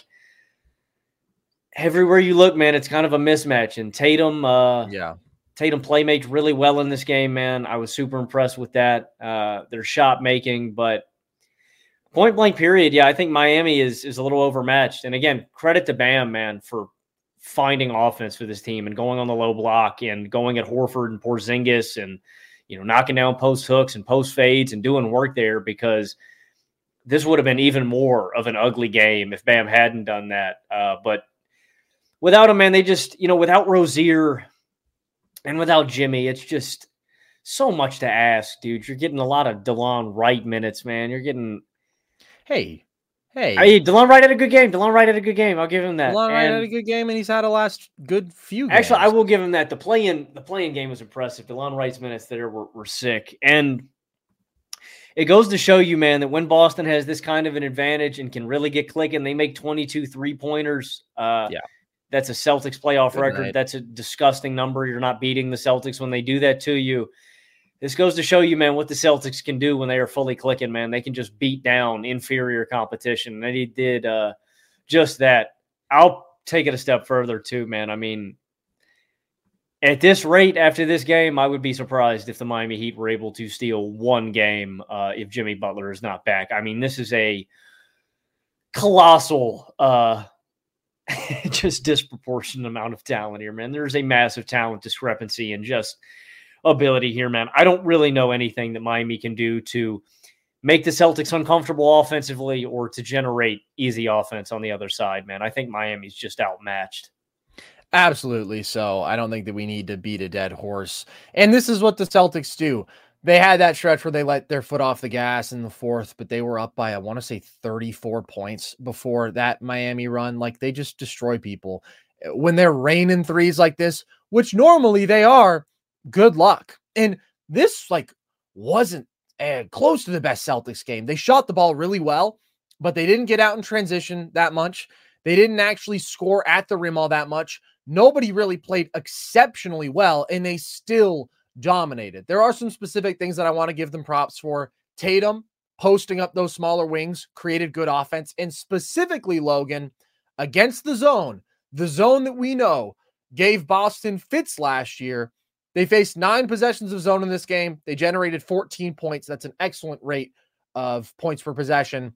everywhere you look, man, it's kind of a mismatch. And Tatum, uh, yeah, Tatum playmates really well in this game, man. I was super impressed with that. Uh, their shot making, but point blank period, yeah, I think Miami is is a little overmatched. And again, credit to Bam, man, for finding offense for this team and going on the low block and going at Horford and Porzingis and, you know, knocking down post hooks and post fades and doing work there, because this would have been even more of an ugly game if Bam hadn't done that. Uh, but without him, man, they just, you know, without Rozier and without Jimmy, it's just so much to ask, dude. You're getting a lot of DeLon Wright minutes, man. You're getting Hey, hey. Hey, DeLon Wright had a good game. DeLon Wright had a good game. I'll give him that. DeLon Wright had a good game, and he's had a last good few games. Actually, I will give him that. The play-in, the play-in game was impressive. DeLon Wright's minutes there were, were sick. And it goes to show you, man, that when Boston has this kind of an advantage and can really get clicking, they make twenty-two three-pointers. Uh, yeah. That's a Celtics playoff Good record. night. That's a disgusting number. You're not beating the Celtics when they do that to you. This goes to show you, man, what the Celtics can do when they are fully clicking, man. They can just beat down inferior competition. And they did uh, just that. I'll take it a step further, too, man. I mean, at this rate, after this game, I would be surprised if the Miami Heat were able to steal one game uh, if Jimmy Butler is not back. I mean, this is a colossal, uh, just disproportionate amount of talent here, man. There's a massive talent discrepancy and just ability here, man. I don't really know anything that Miami can do to make the Celtics uncomfortable offensively or to generate easy offense on the other side, man. I think Miami's just outmatched. Absolutely. So I don't think that we need to beat a dead horse. And this is what the Celtics do. They had that stretch where they let their foot off the gas in the fourth, but they were up by, I want to say thirty-four points before that Miami run. Like, they just destroy people. When they're raining threes like this, which normally they are, good luck. And this, like, wasn't uh, close to the best Celtics game. They shot the ball really well, but they didn't get out in transition that much. They didn't actually score at the rim all that much. Nobody really played exceptionally well, and they still dominated. There are some specific things that I want to give them props for. Tatum posting up those smaller wings, created good offense, and specifically, Logan, against the zone, the zone that we know gave Boston fits last year. They faced nine possessions of zone in this game. They generated fourteen points. That's an excellent rate of points per possession.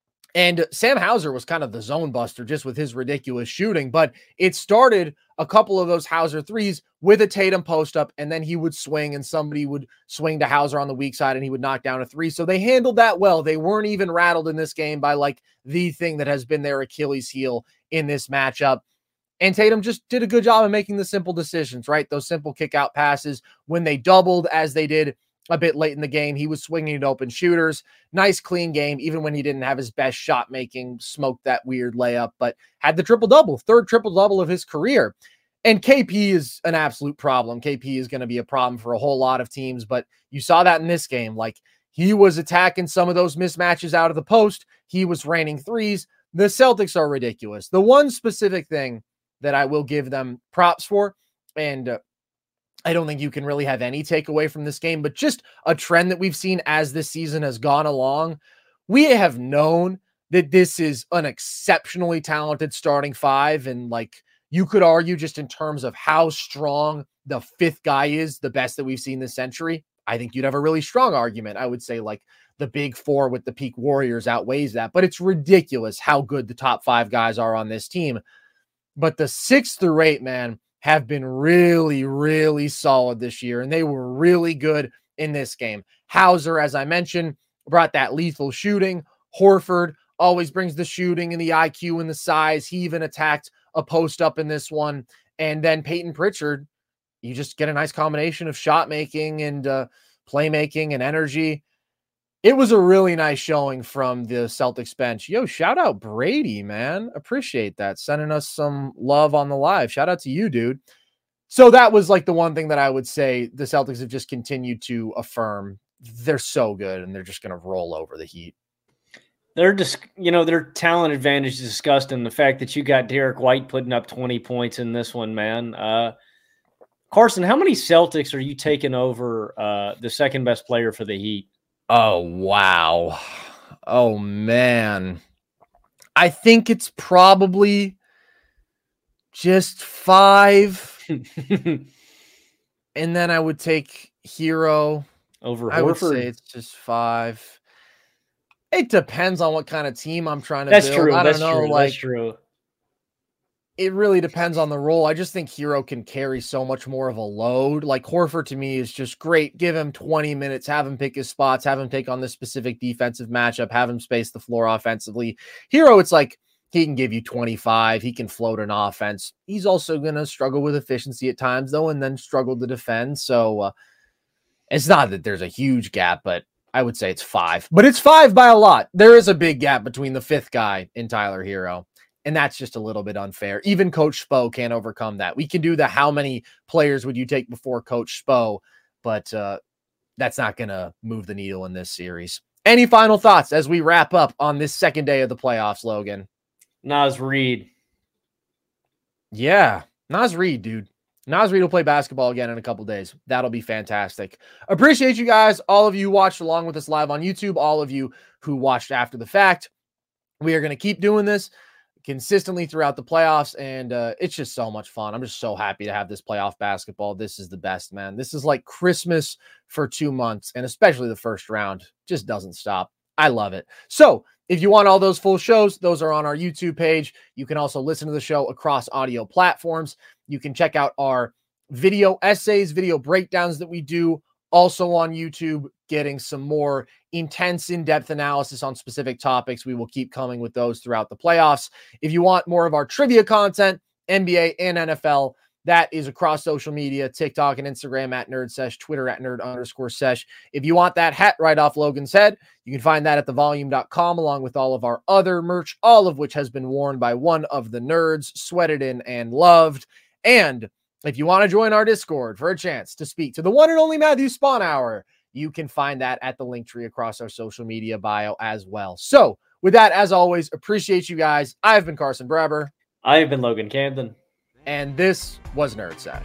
And Sam Hauser was kind of the zone buster just with his ridiculous shooting, but it started a couple of those Hauser threes with a Tatum post up, and then he would swing and somebody would swing to Hauser on the weak side and he would knock down a three. So they handled that well. They weren't even rattled in this game by like the thing that has been their Achilles heel in this matchup. And Tatum just did a good job of making the simple decisions, right? Those simple kick out passes when they doubled as they did a bit late in the game. He was swinging to open shooters. Nice, clean game, even when he didn't have his best shot making, smoked that weird layup, but had the triple-double, third triple-double of his career. And K P is an absolute problem. K P is going to be a problem for a whole lot of teams, but you saw that in this game. Like, he was attacking some of those mismatches out of the post. He was raining threes. The Celtics are ridiculous. The one specific thing that I will give them props for, and uh, I don't think you can really have any takeaway from this game, but just a trend that we've seen as this season has gone along. We have known that this is an exceptionally talented starting five. And like, you could argue just in terms of how strong the fifth guy is, the best that we've seen this century. I think you'd have a really strong argument. I would say like the big four with the peak Warriors outweighs that, but it's ridiculous how good the top five guys are on this team. But the six through eight, man, have been really, really solid this year, and they were really good in this game. Hauser, as I mentioned, brought that lethal shooting. Horford always brings the shooting and the I Q and the size. He even attacked a post up in this one. And then Peyton Pritchard, you just get a nice combination of shot making and uh, playmaking and energy. It was a really nice showing from the Celtics bench. Yo, shout out Brady, man. Appreciate that. Sending us some love on the live. Shout out to you, dude. So that was like the one thing that I would say the Celtics have just continued to affirm. They're so good, and they're just going to roll over the Heat. They're just, you know, their talent advantage is discussed in the fact that you got Derek White putting up twenty points in this one, man. Uh, Carson, how many Celtics are you taking over uh, the second best player for the Heat? Oh, wow. Oh, man. I think it's probably just five. And then I would take Hero. Over Horford? I would say it's just five. It depends on what kind of team I'm trying to That's build. true. I don't That's know. true. Like, That's true. It really depends on the role. I just think Hero can carry so much more of a load. Like Horford to me is just great. Give him twenty minutes, have him pick his spots, have him take on this specific defensive matchup, have him space the floor offensively. Hero, it's like he can give you twenty-five. He can float an offense. He's also going to struggle with efficiency at times though, and then struggle to defend. So uh, it's not that there's a huge gap, but I would say it's five. But it's five by a lot. There is a big gap between the fifth guy and Tyler Hero. And that's just a little bit unfair. Even Coach Spo can't overcome that. We can do the how many players would you take before Coach Spo, but uh, that's not going to move the needle in this series. Any final thoughts as we wrap up on this second day of the playoffs, Logan? Naz Reid. Yeah, Naz Reid, dude. Naz Reid will play basketball again in a couple days. That'll be fantastic. Appreciate you guys. All of you who watched along with us live on YouTube, all of you who watched after the fact. We are going to keep doing this consistently throughout the playoffs, and uh, it's just so much fun. I'm just so happy to have this playoff basketball. This is the best, man. This is like Christmas for two months, and especially the first round just doesn't stop. I love it. So if you want all those full shows, those are on our YouTube page. You can also listen to the show across audio platforms. You can check out our video essays, video breakdowns that we do also on YouTube, getting some more intense in-depth analysis on specific topics. We will keep coming with those throughout the playoffs. If you want more of our trivia content, N B A and N F L, that is across social media, TikTok and Instagram at NerdSesh, Twitter at nerd underscore sesh. If you want that hat right off Logan's head, you can find that at the volume dot com along with all of our other merch, all of which has been worn by one of the nerds, sweated in and loved. And if you want to join our Discord for a chance to speak to the one and only Matthew Spawnhour, you can find that at the link tree across our social media bio as well. So with that, as always, appreciate you guys. I've been Carson Brabber. I've been Logan Camden. And this was Nerd Sesh.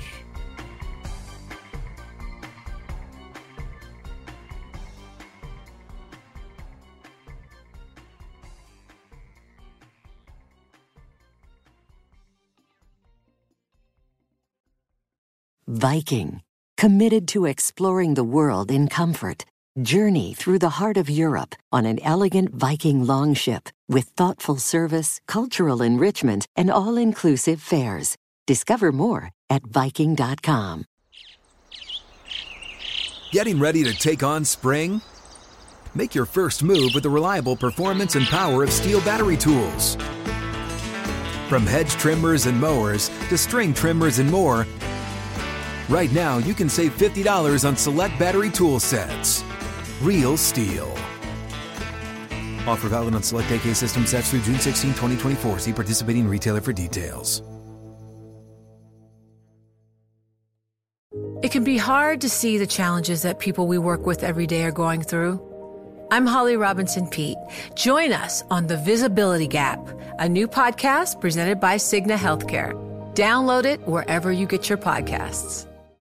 Viking, committed to exploring the world in comfort. Journey through the heart of Europe on an elegant Viking longship with thoughtful service, cultural enrichment, and all-inclusive fares. Discover more at Viking dot com. Getting ready to take on spring? Make your first move with the reliable performance and power of Steel battery tools. From hedge trimmers and mowers to string trimmers and more, right now you can save fifty dollars on select battery tool sets. Real Steel. Offer valid on select A K system sets through June sixteenth, twenty twenty-four. See participating retailer for details. It can be hard to see the challenges that people we work with every day are going through. I'm Holly Robinson Peete. Join us on The Visibility Gap, a new podcast presented by Cigna Healthcare. Download it wherever you get your podcasts.